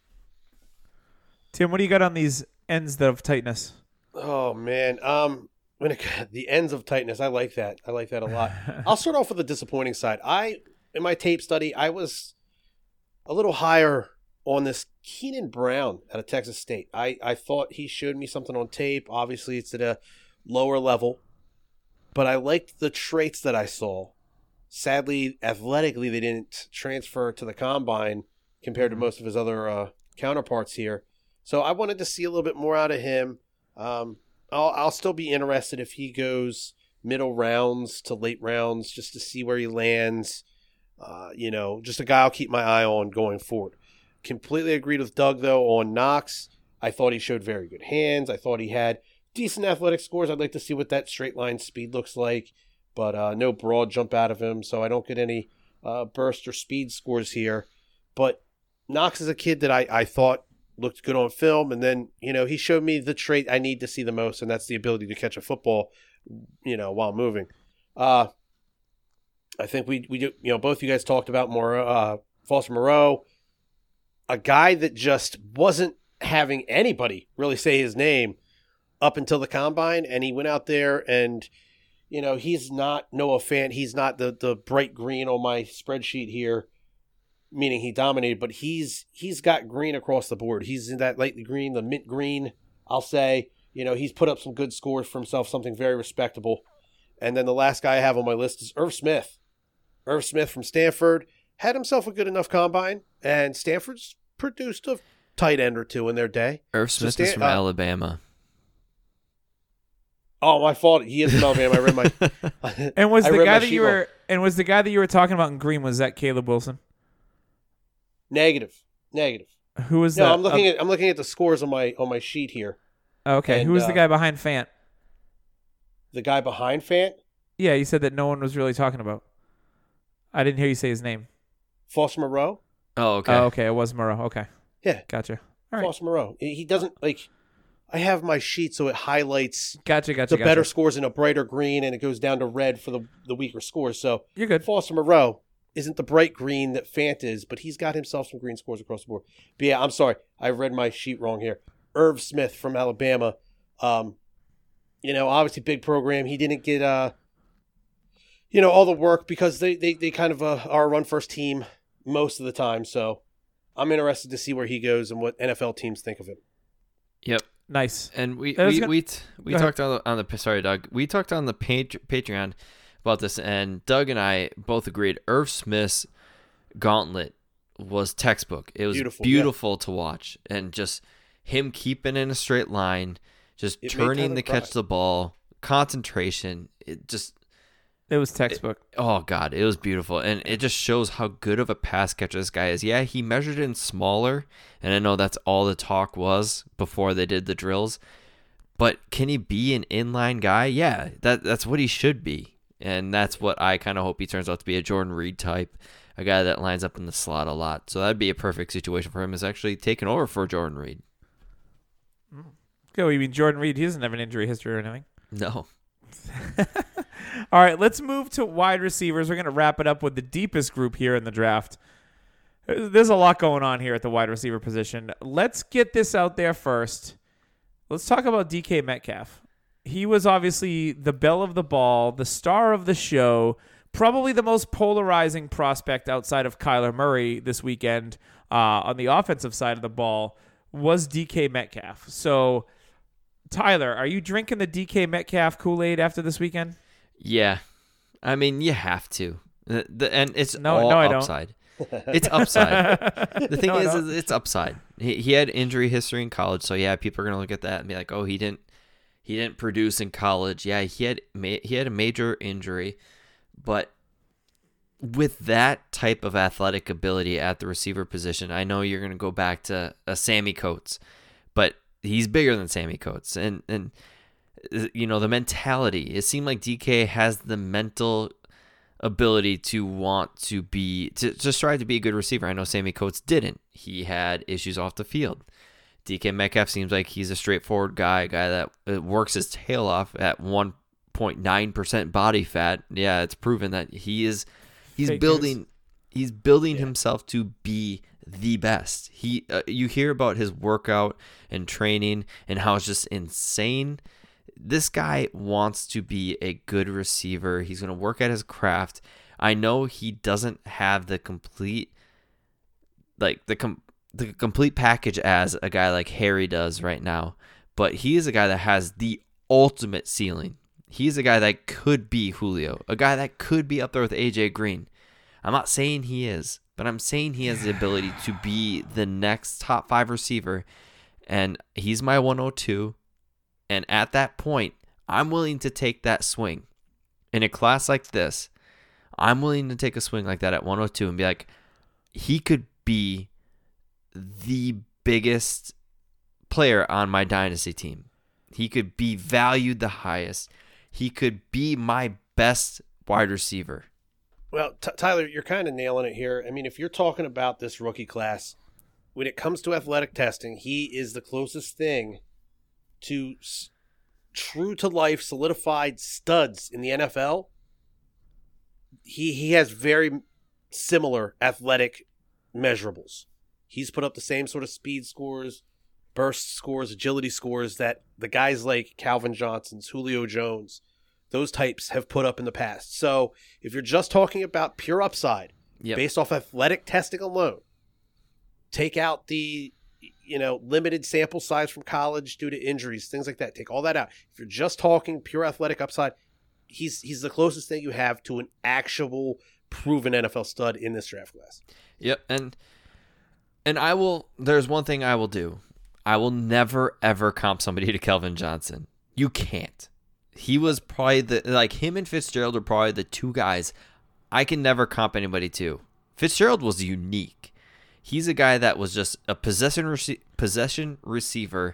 Tim, what do you got on these ends of tightness? Oh man, um, when it, the ends of tightness, I like that. I like that a lot. I'll start off with the disappointing side. I, in my tape study, I was a little higher on this Keenan Brown out of Texas State. I, I thought he showed me something on tape. Obviously, it's at a lower level, but I liked the traits that I saw. Sadly, athletically, they didn't transfer to the combine compared to most of his other uh, counterparts here. So I wanted to see a little bit more out of him. Um, I'll, I'll still be interested if he goes middle rounds to late rounds just to see where he lands. Uh, you know, just a guy I'll keep my eye on going forward. Completely agreed with Doug, though, on Knox. I thought he showed very good hands. I thought he had decent athletic scores. I'd like to see what that straight line speed looks like, but uh, no broad jump out of him, so I don't get any uh, burst or speed scores here. But Knox is a kid that I, I thought looked good on film, and then, you know, he showed me the trait I need to see the most, and that's the ability to catch a football, you know, while moving. Uh, I think we, we do, you know, both you guys talked about more uh, Foster Moreau, a guy that just wasn't having anybody really say his name up until the combine, and he went out there and, you know, he's not Noah Fant. He's not the, the bright green on my spreadsheet here, meaning he dominated, but he's he's got green across the board. He's in that lightly green, the mint green, I'll say. You know, he's put up some good scores for himself, something very respectable. And then the last guy I have on my list is Irv Smith. Irv Smith from Stanford had himself a good enough combine, and Stanford's produced a tight end or two in their day. Irv Smith So is Stan- from uh, Alabama. Oh, my fault. He is from Alabama. I read my. And was I the read guy my that sheet you wrong. were and was the guy that you were talking about in green, was that Caleb Wilson? Negative. Negative. Who was No, that? I'm looking at I'm looking at the scores on my on my sheet here. Okay, and, who was the uh, guy behind Fant? The guy behind Fant, Yeah, you said that no one was really talking about. I didn't hear you say his name. Foster Moreau. Oh, okay. Oh, okay, it was Moreau. Okay, Yeah, gotcha. All right, Foster Moreau. He he doesn't like. I have my sheet so it highlights gotcha, gotcha. the gotcha. better scores in a brighter green, and it goes down to red for the the weaker scores. So You're good. Foster Moreau isn't the bright green that Fant is, but he's got himself some green scores across the board. But yeah, I'm sorry, I read my sheet wrong here. Irv Smith from Alabama. Um, you know, obviously big program. He didn't get uh, you know, all the work because they they they kind of uh, are a run first team most of the time. So I'm interested to see where he goes and what N F L teams think of him. Yep. Nice. And we I was we gonna- we, t- we Go ahead. talked on the, on the sorry Doug we talked on the Pat- Patreon about this, and Doug and I both agreed Irv Smith's gauntlet was textbook. It was Beautiful, beautiful, yeah. to watch, and just him keeping in a straight line, just It made turning Tyler to cry. catch the ball, concentration. It just It was textbook. oh god, it was beautiful, and it just shows how good of a pass catcher this guy is. Yeah, he measured in smaller, and I know that's all the talk was before they did the drills. But can he be an inline guy? Yeah, that that's what he should be, and that's what I kind of hope he turns out to be, a Jordan Reed type, a guy that lines up in the slot a lot. So that'd be a perfect situation for him, is actually taking over for Jordan Reed. Go. You mean Jordan Reed? He doesn't have an injury history or anything. No. All right, let's move to wide receivers. We're going to wrap it up with the deepest group here in the draft. There's a lot going on here at the wide receiver position. Let's get this out there first. Let's talk about D K Metcalf. He was obviously the belle of the ball, the star of the show, probably the most polarizing prospect outside of Kyler Murray this weekend uh, on the offensive side of the ball. was D K Metcalf. So, Tyler, are you drinking the D K Metcalf Kool-Aid after this weekend? Yeah. I mean, you have to. The, the, and it's No, all no, I don't. upside. It's upside. The thing No, I is, don't. is, it's upside. He he had injury history in college, so yeah, people are gonna look at that and be like, oh, he didn't he didn't produce in college. Yeah, he had ma- he had a major injury, but with that type of athletic ability at the receiver position, I know you're gonna go back to a Sammy Coates, but he's bigger than Sammy Coates, and and you know the mentality. It seemed like D K has the mental ability to want to be to, to strive to be a good receiver. I know Sammy Coates didn't. He had issues off the field. D K Metcalf seems like he's a straightforward guy, a guy that works his tail off at one point nine percent body fat. Yeah, it's proven that he is he's Fake building news. he's building Yeah. himself to be the best. He uh, you hear about his workout and training and how it's just insane. This guy wants to be a good receiver. He's going to work at his craft. I know he doesn't have the complete, like the com- the complete package as a guy like Harry does right now, but he is a guy that has the ultimate ceiling. He's a guy that could be Julio, a guy that could be up there with A J Green. I'm not saying he is, but I'm saying he has the ability to be the next top five receiver, and he's my one oh two. And at that point, I'm willing to take that swing. In a class like this, I'm willing to take a swing like that at one oh two and be like, he could be the biggest player on my dynasty team. He could be valued the highest. He could be my best wide receiver. Well, T- Tyler, you're kind of nailing it here. I mean, if you're talking about this rookie class, when it comes to athletic testing, he is the closest thing to s- true to life solidified studs in the N F L. He he has very similar athletic measurables. He's put up the same sort of speed scores, burst scores, agility scores that the guys like Calvin Johnson's, Julio Jones, those types have put up in the past. So if you're just talking about pure upside, Yep. based off athletic testing alone, take out the you know, limited sample size from college due to injuries, things like that. Take all that out. If you're just talking pure athletic upside, he's he's the closest thing you have to an actual proven N F L stud in this draft class. Yep, and and I will. There's one thing I will do. I will never ever comp somebody to Kelvin Johnson. You can't. He was probably the like him and Fitzgerald are probably the two guys I can never comp anybody to. Fitzgerald was unique. He's a guy that was just a possession rece- possession receiver,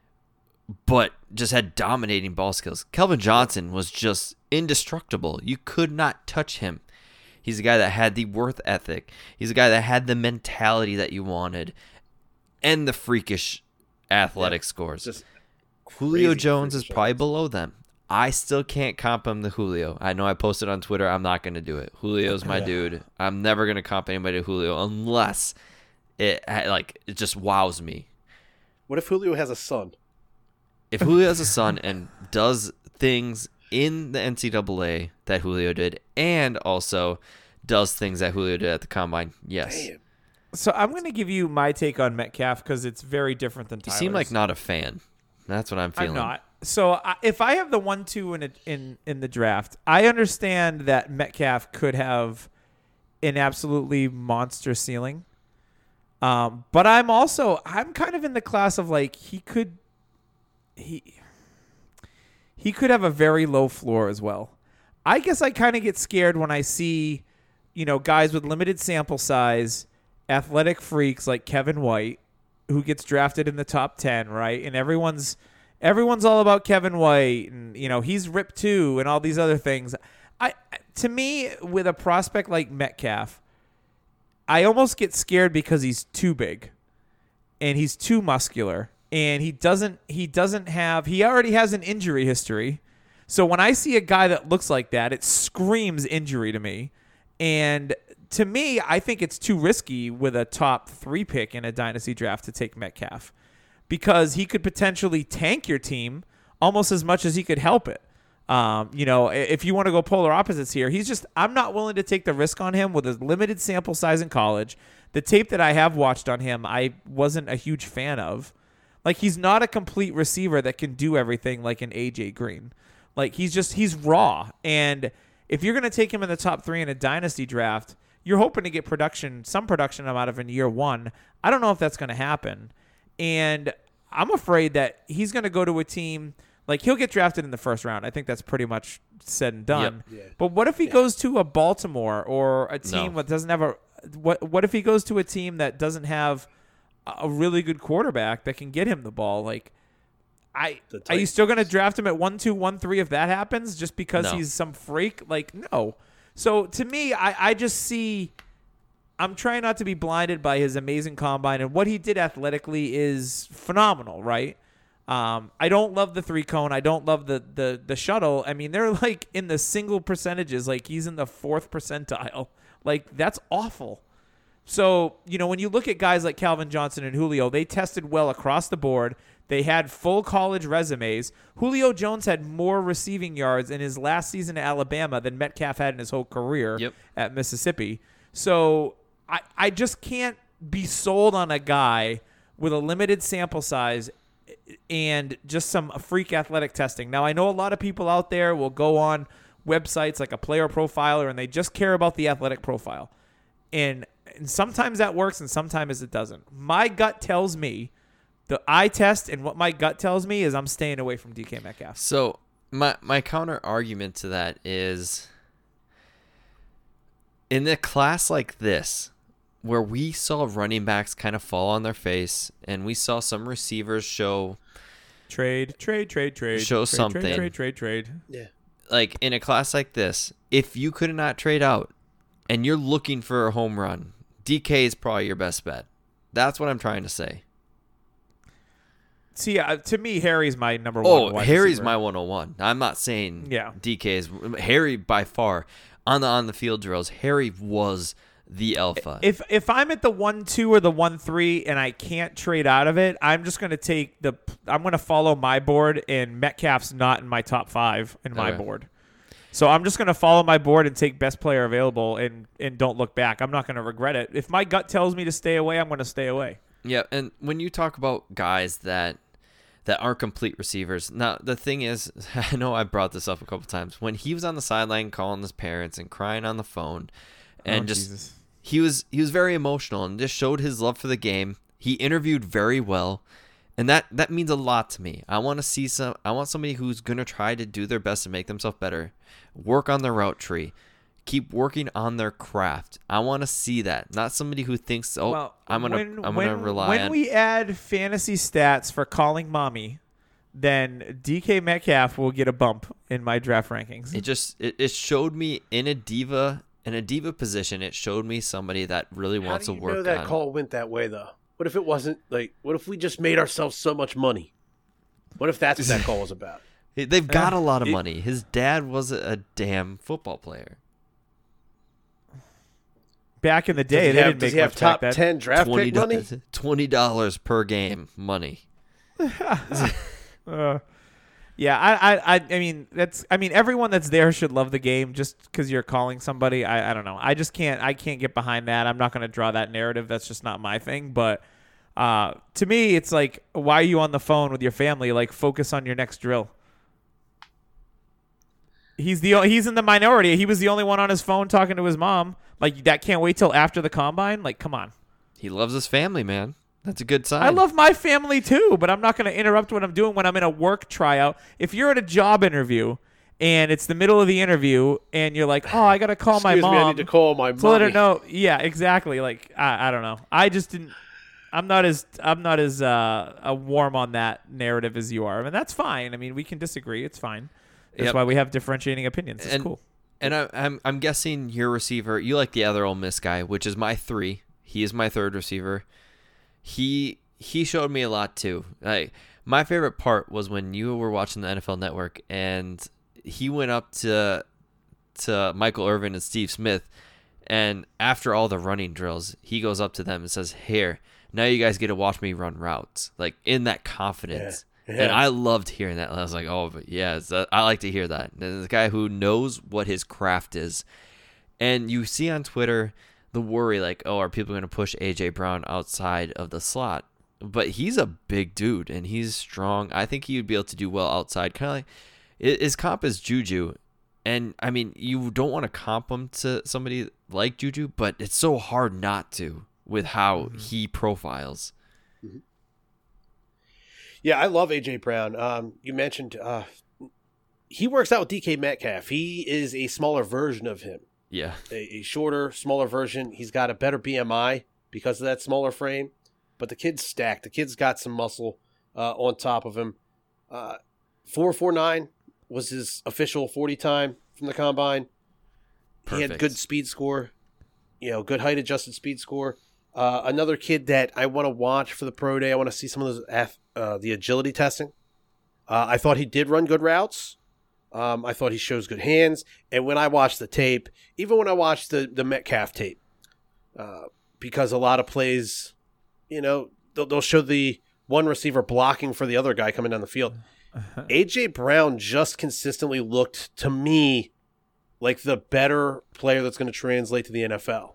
but just had dominating ball skills. Kelvin Johnson was just indestructible. You could not touch him. He's a guy that had the worth ethic. He's a guy that had the mentality that you wanted and the freakish athletic Yeah, scores. Just Julio crazy Jones is freakish probably offense. below them. I still can't comp him to Julio. I know I posted on Twitter. I'm not going to do it. Julio's my dude. I'm never going to comp anybody to Julio unless it like it just wows me. What if Julio has a son? If Julio has a son and does things in the N C double A that Julio did, and also does things that Julio did at the combine, yes. Damn. So I'm going to give you my take on Metcalf because it's very different than You Tyler's. seem like not a fan. That's what I'm feeling. I'm not. So I, if I have the one two in a, in in the draft, I understand that Metcalf could have an absolutely monster ceiling. Um, but I'm also I'm kind of in the class of like he could he he could have a very low floor as well. I guess I kind of get scared when I see, you know, guys with limited sample size, athletic freaks like Kevin White, who gets drafted in the top ten, right? And everyone's everyone's all about Kevin White, and you know he's ripped too, and all these other things. I to me, with a prospect like Metcalf, I almost get scared because he's too big, and he's too muscular, and he doesn't he doesn't have he already has an injury history. So when I see a guy that looks like that, it screams injury to me. And to me, I think it's too risky with a top three pick in a dynasty draft to take Metcalf because he could potentially tank your team almost as much as he could help it. Um, you know, if you want to go polar opposites here, he's just, I'm not willing to take the risk on him with a limited sample size in college. The tape that I have watched on him, I wasn't a huge fan of. Like, he's not a complete receiver that can do everything like an A J Green. Like, he's just, he's raw. And if you're going to take him in the top three in a dynasty draft, you're hoping to get production, some production out of in year one. I don't know if that's going to happen. And I'm afraid that he's going to go to a team, like, he'll get drafted in the first round. I think that's pretty much said and done. Yep. Yeah. But what if he Yeah. goes to a Baltimore or a team No. that doesn't have a, what, what if he goes to a team that doesn't have a really good quarterback that can get him the ball? Like, I The are you still going to draft him at one, two, one, three if that happens just because No. he's some freak? Like, no. So to me, I, I just see. I'm trying not to be blinded by his amazing combine, and what he did athletically is phenomenal, right? Um, I don't love the three cone. I don't love the the the shuttle. I mean, they're like in the single percentages. Like, he's in the fourth percentile. Like, that's awful. So, you know, when you look at guys like Calvin Johnson and Julio, they tested well across the board. They had full college resumes. Julio Jones had more receiving yards in his last season at Alabama than Metcalf had in his whole career Yep. at Mississippi. So I, I just can't be sold on a guy with a limited sample size and just some freak athletic testing. Now, I know a lot of people out there will go on websites like a player profiler and they just care about the athletic profile. And, and sometimes that works and sometimes it doesn't. My gut tells me, the eye test and what my gut tells me is I'm staying away from D K Metcalf. So my my counter argument to that is, in a class like this, where we saw running backs kind of fall on their face, and we saw some receivers show Trade, trade, trade, trade. Show trade, something. Trade, trade, trade, trade. Yeah. like in a class like this, if you could not trade out and you're looking for a home run, D K is probably your best bet. That's what I'm trying to say. See, uh, to me, Harry's my number one. Oh, wide Harry's receiver. my one oh one. I'm not saying Yeah. D K is Harry by far. On the on the field drills, Harry was the alpha. If if I'm at the one two or the one three and I can't trade out of it, I'm just gonna take the. I'm gonna follow my board, and Metcalf's not in my top five in my Okay. board. So I'm just gonna follow my board and take best player available, and and don't look back. I'm not gonna regret it. If my gut tells me to stay away, I'm gonna stay away. Yeah, and when you talk about guys that that aren't complete receivers, now the thing is, I know I brought this up a couple times. When he was on the sideline calling his parents and crying on the phone, and Oh, just Jesus. he was he was very emotional and just showed his love for the game. He interviewed very well, and that that means a lot to me. I want to see some. I want somebody who's gonna try to do their best to make themselves better, work on their route tree, keep working on their craft. I want to see that, not somebody who thinks, oh, Well, I'm gonna when, I'm when, gonna rely when on. we add fantasy stats for calling mommy, then D K Metcalf will get a bump in my draft rankings. It just it, it showed me in a diva in a diva position. It showed me somebody that really How wants do to you work know that on. call went that way, though? What if it wasn't like? What if we just made ourselves so much money? What if that's what that call was about? They've got Uh, a lot of it- money. His dad was a, a damn football player. Back in the Does day, he they have, didn't does make he have much top back then. ten draft pick money? Twenty dollars per game money. Uh, yeah, I, I, I, I mean, that's, I mean, everyone that's there should love the game just because you're calling somebody. I, I don't know. I just can't, I can't get behind that. I'm not going to draw that narrative. That's just not my thing. But uh, to me, it's like, why are you on the phone with your family? Like, focus on your next drill. He's the, he's in the minority. He was the only one on his phone talking to his mom. Like, that can't wait till after the combine. Like, come on. He loves his family, man. That's a good sign. I love my family too, but I'm not going to interrupt what I'm doing when I'm in a work tryout. If you're at a job interview and it's the middle of the interview and you're like, oh, I got to call my Excuse mom me, I need to call my to let her mommy. know. Yeah, exactly. Like, I, I don't know. I just didn't. I'm not as I'm not as uh, uh, warm on that narrative as you are, and that's fine. I mean, we can disagree. It's fine. That's Yep. why we have differentiating opinions. It's And- cool. And I, I'm I'm guessing your receiver, you like the other Ole Miss guy, which is my three. He is my third receiver. He he showed me a lot too. Like my favorite part was when you were watching the N F L Network and he went up to to Michael Irvin and Steve Smith, and after all the running drills, he goes up to them and says, "Here, now you guys get to watch me run routes." Like in that confidence. Yeah, And I loved hearing that. I was like, oh, but yeah, it's, uh, I like to hear that. There's a guy who knows what his craft is. And you see on Twitter the worry, like, oh, are people going to push A J. Brown outside of the slot? But he's a big dude, and he's strong. I think he would be able to do well outside. Kind of like his comp is Juju. And, I mean, you don't want to comp him to somebody like Juju, but it's so hard not to with how mm-hmm. he profiles. Mm-hmm. Yeah, I love A J. Brown. Um, you mentioned uh, he works out with D K Metcalf. He is a smaller version of him. Yeah. A, a shorter, smaller version. He's got a better B M I because of that smaller frame. But the kid's stacked. The kid's got some muscle uh, on top of him. Uh, four forty-nine was his official forty time from the combine. Perfect. He had good speed score. You know, good height-adjusted speed score. Uh, another kid that I want to watch for the pro day. I want to see some of those uh, the agility testing. Uh, I thought he did run good routes. Um, I thought he shows good hands. And when I watched the tape, even when I watched the, the Metcalf tape, uh, because a lot of plays, you know, they'll, they'll show the one receiver blocking for the other guy coming down the field. A J. Brown just consistently looked to me like the better player that's going to translate to the N F L.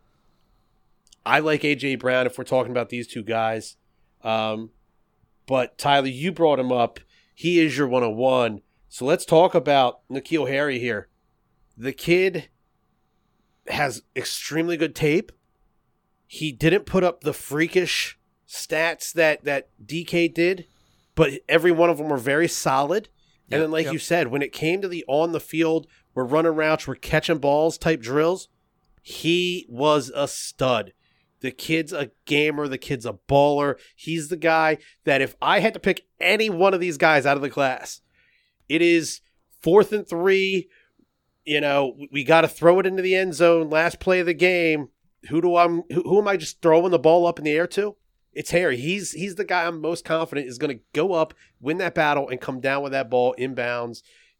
I like A J. Brown if we're talking about these two guys. Um, but, Tyler, you brought him up. He is your one oh one. So let's talk about N'Keal Harry here. The kid has extremely good tape. He didn't put up the freakish stats that, that D K did, but every one of them were very solid. Yep, and then, like yep. you said, when it came to the on the field, we're running routes, we're catching balls type drills, he was a stud. The kid's a gamer. The kid's a baller. He's the guy that if I had to pick any one of these guys out of the class, it is fourth and three. You know, we got to throw it into the end zone. Last play of the game. Who do I? Who, who am I just throwing the ball up in the air to? It's Harry. He's he's the guy I'm most confident is going to go up, win that battle, and come down with that ball inbounds.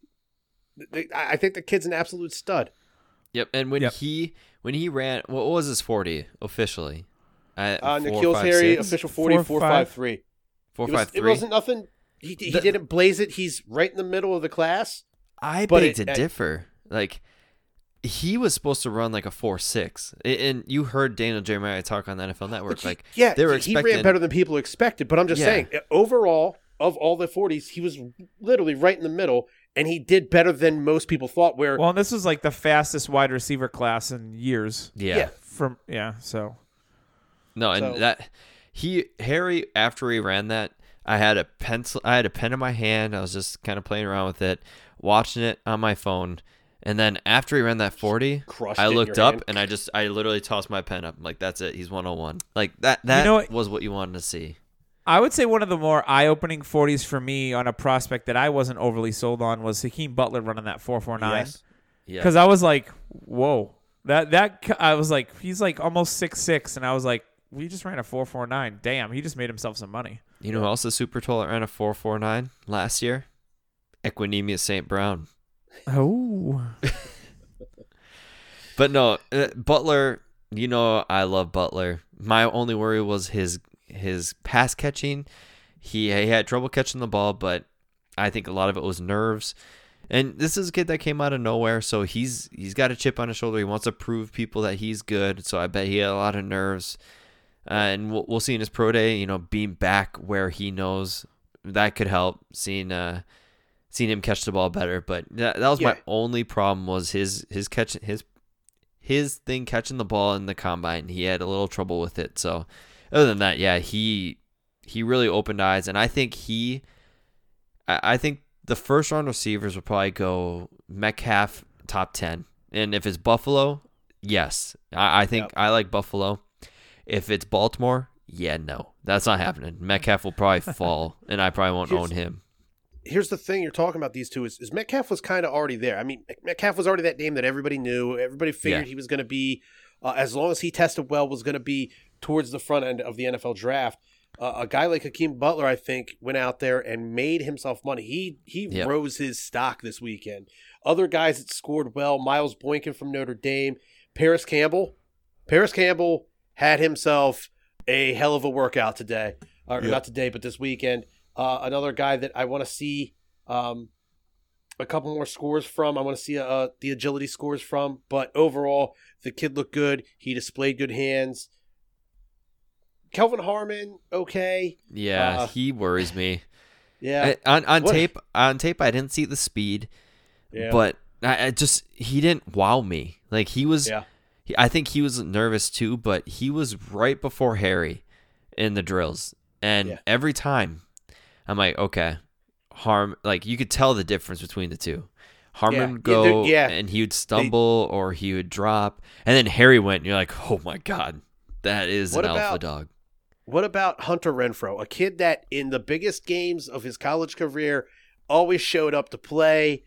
I think the kid's an absolute stud. Yep, and when yep. he when he ran, what was his forty officially? Uh, uh, N'Keal Harry official forty four five three. Four five three. It wasn't nothing. He he the, didn't blaze it. He's right in the middle of the class. I beg to differ. Like he was supposed to run like a four six, and you heard Daniel Jeremiah talk on the N F L Network. He, like yeah, they were he expecting, ran better than people expected. But I'm just yeah. saying, overall, of all the forties, he was literally right in the middle. And he did better than most people thought. Where well, and this was like the fastest wide receiver class in years. Yeah, yeah. from yeah. So no, and so. that he Harry after he ran that, I had a pencil, I had a pen in my hand. I was just kind of playing around with it, watching it on my phone. And then after he ran that forty, Crushed I looked up hand. and I just I literally tossed my pen up. I'm like, that's it. He's one oh one. Like that. That you know what? was what you wanted to see. I would say one of the more eye-opening forties for me on a prospect that I wasn't overly sold on was Hakeem Butler running that four four nine. Yes. Yeah. Because I was like, whoa. That that I was like, he's like almost six six, and I was like, we just ran a four four nine. Damn, he just made himself some money. You know who else is super tall that ran a four four nine last year? Equinemius Saint Brown. Oh. But no, uh, Butler, you know I love Butler. My only worry was his his pass catching. He, he had trouble catching the ball, but I think a lot of it was nerves. And this is a kid that came out of nowhere, so he's he's got a chip on his shoulder. He wants to prove people that he's good, so I bet he had a lot of nerves. Uh, and we'll, we'll see in his pro day, you know, being back where he knows that could help. Seeing uh, seeing him catch the ball better, but that, that was yeah. my only problem was his his catch his his thing catching the ball in the combine. He had a little trouble with it. So other than that, yeah, he he really opened eyes, and I think he, I, I think the first round receivers will probably go Metcalf top ten, and if it's Buffalo, yes, I, I think yep. I like Buffalo. If it's Baltimore, yeah, no, that's not happening. Metcalf will probably fall, and I probably won't here's, own him. Here's the thing: you're talking about these two is, is Metcalf was kind of already there. I mean, Metcalf was already that name that everybody knew. Everybody figured yeah. he was going to be, uh, as long as he tested well, was going to be towards the front end of the N F L draft. Uh, a guy like Hakeem Butler, I think, went out there and made himself money. He he yep. rose his stock this weekend. Other guys that scored well: Miles Boykin from Notre Dame, Paris Campbell. Paris Campbell had himself a hell of a workout today, or yep. not today, but this weekend. Uh, another guy that I want to see um, a couple more scores from. I want to see uh, the agility scores from. But overall, the kid looked good. He displayed good hands. Kelvin Harmon, okay. Yeah, Uh, he worries me. Yeah. I, on on What- tape, on tape, I didn't see the speed, Yeah. but I, I just he didn't wow me. Like he was, Yeah. he, I think he was nervous too, but he was right before Harry in the drills, and Yeah. every time I'm like, okay, Harm, like you could tell the difference between the two. Harmon Yeah. would Yeah, they're- go, yeah. and he would stumble or he would drop, and then Harry went, and you're like, oh my god, that is What an alpha about- dog. What about Hunter Renfro, a kid that in the biggest games of his college career always showed up to play?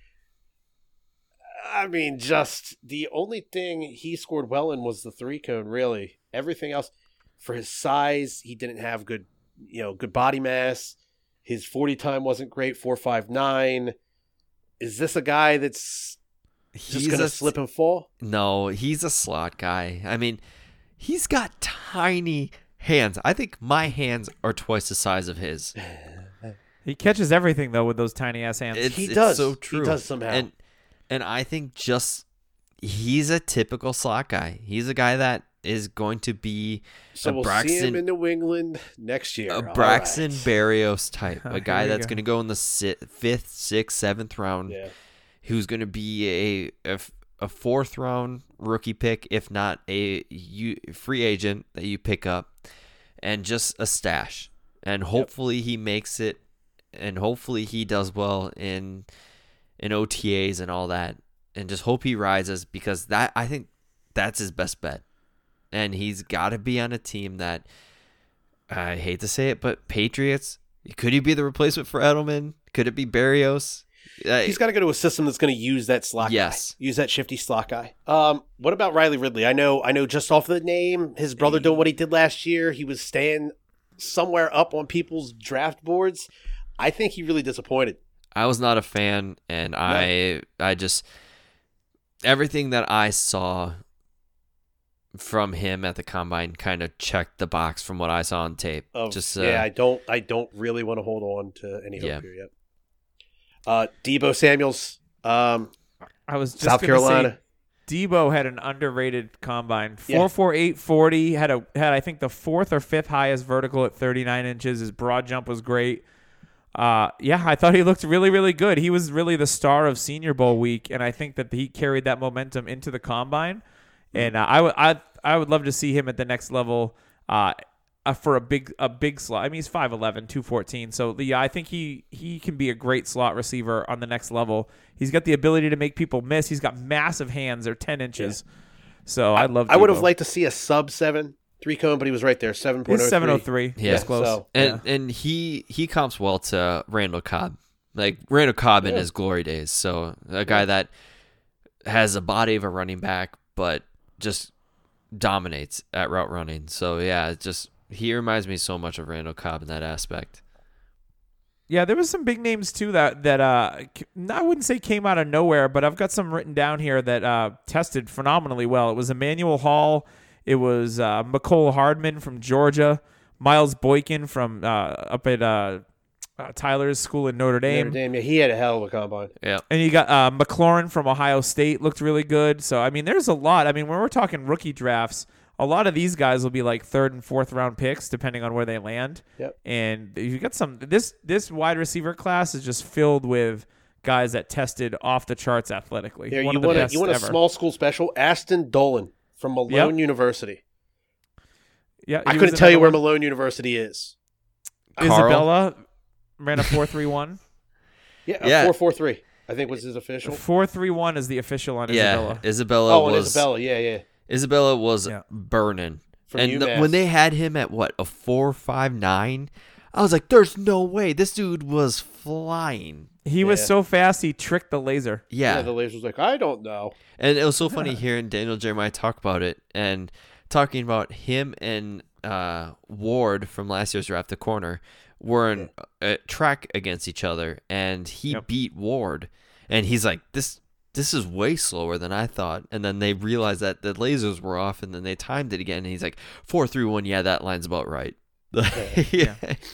I mean, just the only thing he scored well in was the three cone, really. Everything else, for his size, he didn't have good, you know, good body mass. His forty time wasn't great, four five nine. Is this a guy that's just He's going to a- slip and fall? No, he's a slot guy. I mean, he's got tiny hands. I think my hands are twice the size of his. He catches everything though with those tiny ass hands. It's, He it's does. so He true. does somehow. And and I think just he's a typical slot guy. He's a guy that is going to be So a we'll see Braxton him in New England next year. a All Braxton right. Berrios type, Here a guy we that's go. going to go in the si- fifth, sixth, seventh round. Yeah. Who's going to be a, a f- a fourth round rookie pick, if not a you, free agent that you pick up, and just a stash. And hopefully he makes it, and hopefully he does well in in O T As and all that, and just hope he rises, because that I think that's his best bet. And he's got to be on a team that, I hate to say it, but Patriots. Could he be the replacement for Edelman? Could it be Berrios? Uh, He's got to go to a system that's going to use that slot Yes. guy. Use that shifty slot guy. Um, what about Riley Ridley? I know, I know. Just off the name, his brother doing what he did last year, he was staying somewhere up on people's draft boards. I think he really disappointed. I was not a fan, and I I just everything that I saw from him at the combine kind of checked the box from what I saw on tape. Of, just uh, yeah, I don't, I don't really want to hold on to any hope Yeah. here yet. Uh, Debo Samuels, um, I was just South gonna Carolina. say Debo had an underrated combine. Yeah. four four eight forty had a had I think the fourth or fifth highest vertical at thirty-nine inches. His broad jump was great. Uh, yeah, I thought he looked really, really good. He was really the star of Senior Bowl week, and I think that he carried that momentum into the combine. And uh, I would, I, I would love to see him at the next level uh, uh, for a big, a big slot. I mean, he's five eleven, two fourteen. So yeah, I think he he can be a great slot receiver on the next level. He's got the ability to make people miss. He's got massive hands; they're ten inches. So I love. I would have Debo. liked to see a sub seven three cone, but he was right there, seven point oh His three. seven oh three. Yeah. That's close. So- and Yeah. and he he comps well to Randall Cobb, like Randall Cobb in Yeah. his glory days. So a guy that has a body of a running back, but just dominates at route running. So yeah, it just he reminds me so much of Randall Cobb in that aspect. Yeah, there was some big names too that that uh, c- I wouldn't say came out of nowhere, but I've got some written down here that uh, tested phenomenally well. It was Emmanuel Hall, it was uh, McCole Hardman from Georgia, Miles Boykin from uh, up at uh, uh, Tyler's school in Notre Dame, Notre Dame, yeah, he had a hell of a combine. Yeah. and you got uh, McLaurin from Ohio State looked really good. So I mean, there's a lot. I mean, when we're talking rookie drafts, a lot of these guys will be like third and fourth round picks depending on where they land. Yep. And you got some this this wide receiver class is just filled with guys that tested off the charts athletically. There, One you of the want a best you want a ever. small school special? Aston Dolan from Malone University. Yeah, I he couldn't was tell you where another Malone University is. one. Carl? Isabella ran a four three one. Yeah, Yeah. four four three. I think was his official. four three one is the official on Yeah, Isabella. Isabella Oh, and was Isabella, yeah, yeah. Isabella was Yeah. burning. From and the- UMass. when they had him at what, a four five nine, I was like, "There's no way this dude was flying." He was Yeah. so fast he tricked the laser. Yeah, Yeah, the laser was like, I don't know. and it was so funny hearing Daniel Jeremiah talk about it and talking about him and uh, Ward from last year's draft, the corner, were in a track against each other, and he Yep. beat Ward, and he's like, "This." This is way slower than I thought. And then they realized that the lasers were off, and then they timed it again. And he's like, four, three, one. Yeah, that line's about right. Yeah.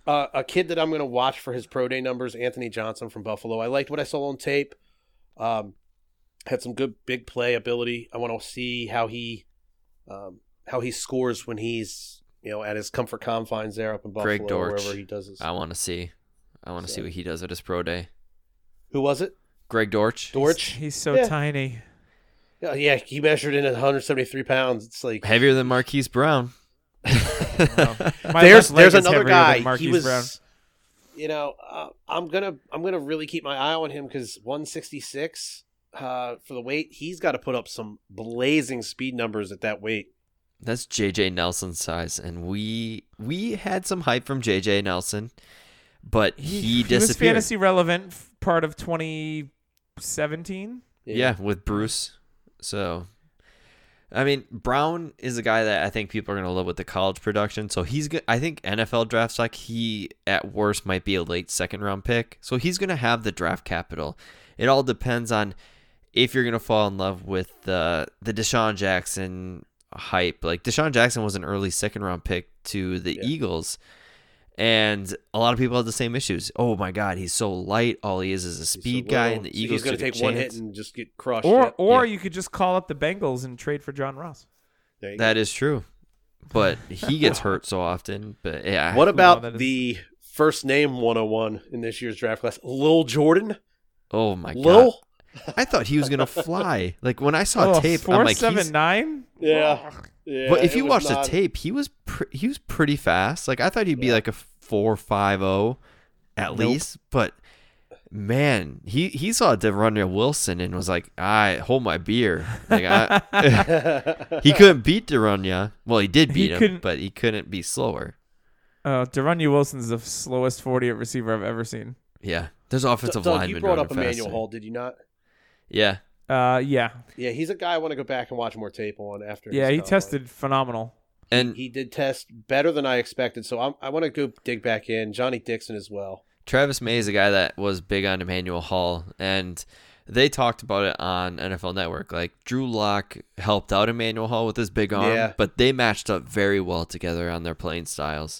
Uh, a kid that I'm going to watch for his pro day numbers, Anthony Johnson from Buffalo. I liked what I saw on tape. Um, had some good big play ability. I want to see how he um, how he scores when he's you know at his comfort confines there up in Buffalo, Greg Dortch, wherever he does his. I want to see. I want to So. see what he does at his pro day. Who was it? Greg Dortch. Dortch. He's so Yeah. tiny. Yeah, yeah, he measured in at one hundred seventy-three pounds. It's like Heavier than Marquise Brown. My there's left leg there's is another heavier guy. than Marquise He was, Brown. you know, uh, I'm gonna I'm gonna really keep my eye on him because one sixty-six uh, for the weight, he's got to put up some blazing speed numbers at that weight. That's J J Nelson's size, and we we had some hype from J J Nelson, but he, He was disappeared. fantasy relevant f- part of twenty seventeen. Yeah, with Bruce. So, I mean, Brown is a guy that I think people are going to love with the college production. So he's good. I think N F L draft stock, he at worst might be a late second round pick. So he's going to have the draft capital. It all depends on if you're going to fall in love with the the Deshaun Jackson hype. Like Deshaun Jackson was an early second round pick to the Yeah. Eagles. And a lot of people have the same issues. Oh my God, he's so light. All he is is a He's so speed guy, little, and the so Eagles he's gonna took a take one hit chance. and just get crushed. Or yeah. or Yeah. you could just call up the Bengals and trade for John Ross. There you That is true, but he gets hurt so often. But yeah, go. What Wow, about that is- the first name one oh one in this year's draft class? Lil Jordan. oh my Lil. God, I thought he was gonna fly. Like when I saw Oh, tape, four I'm like, seven he's, nine. Yeah. Yeah. but if it you was watch not- the tape, he was pr- he was pretty fast. Like I thought he'd be Yeah. like a four five zero at Nope. least, but. Man, he, he saw DeRondre Wilson and was like, "I hold my beer." Like I, he couldn't beat DeRondre. Well, he did He beat him, couldn't- but he couldn't be slower. Oh, De'Runnya Wilson's the slowest forty receiver I've ever seen. Yeah, there's offensive Doug, linemen you brought up running Emmanuel faster. Hall, did you not? Yeah, Uh, yeah, Yeah, he's a guy I want to go back and watch more tape on after. yeah, his he combine. tested phenomenal. and He did test better than I expected, so I'm, I want to go dig back in. Johnny Dixon as well. Travis May is a guy that was big on Emmanuel Hall, and they talked about it on N F L Network. Like Drew Lock helped out Emmanuel Hall with his big arm, Yeah. but they matched up very well together on their playing styles.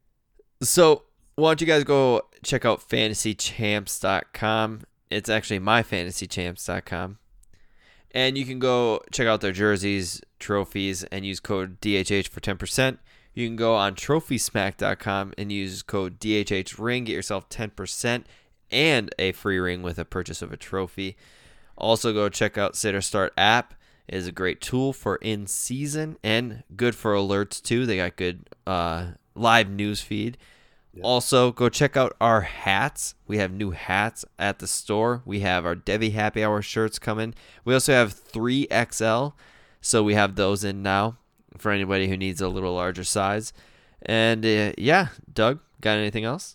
So why don't you guys go check out fantasy champs dot com? It's actually my fantasy champs dot com. And you can go check out their jerseys, trophies, and use code D H H for ten percent. You can go on trophy smack dot com and use code D H H ring, get yourself ten percent and a free ring with a purchase of a trophy. Also go check out Sitter Start app. It is a great tool for in season and good for alerts too. They got good uh, live news feed. Also, go check out our hats. We have new hats at the store. We have our Debbie Happy Hour shirts coming. We also have three X L, so we have those in now for anybody who needs a little larger size. And uh, yeah, Doug, got anything else?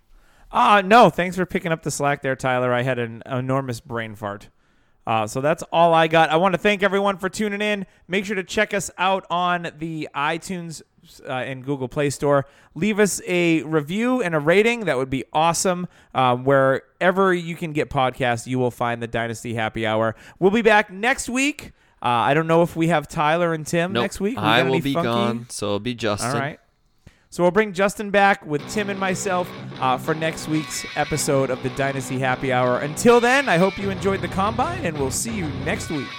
Uh, no, thanks for picking up the slack there, Tyler. I had an enormous brain fart. Uh, so that's all I got. I want to thank everyone for tuning in. Make sure to check us out on the iTunes uh, and Google Play Store. Leave us a review and a rating. That would be awesome. Um, wherever you can get podcasts, you will find the Dynasty Happy Hour. We'll be back next week. Uh, I don't know if we have Tyler and Tim Nope, next week. We I got will any be funky? gone, so it'll be Justin. All right. So we'll bring Justin back with Tim and myself uh, for next week's episode of the Dynasty Happy Hour. Until then, I hope you enjoyed the Combine, and we'll see you next week.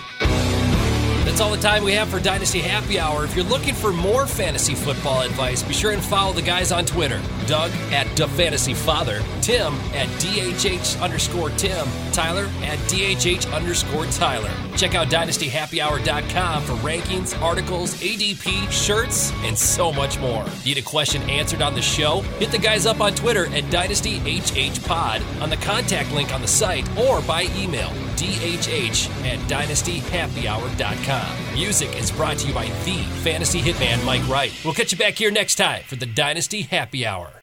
That's all the time we have for Dynasty Happy Hour. If you're looking for more fantasy football advice, be sure and follow the guys on Twitter. Doug at DaFantasyFather, Tim at DHH underscore Tim, Tyler at DHH underscore Tyler. Check out Dynasty Happy Hour dot com for rankings, articles, A D P, shirts, and so much more. Need a question answered on the show? Hit the guys up on Twitter at DynastyHHPod, on the contact link on the site, or by email, dhh at Dynasty Happy Hour dot com. Music is brought to you by the Fantasy Hitman Mike Wright. We'll catch you back here next time for the Dynasty Happy Hour.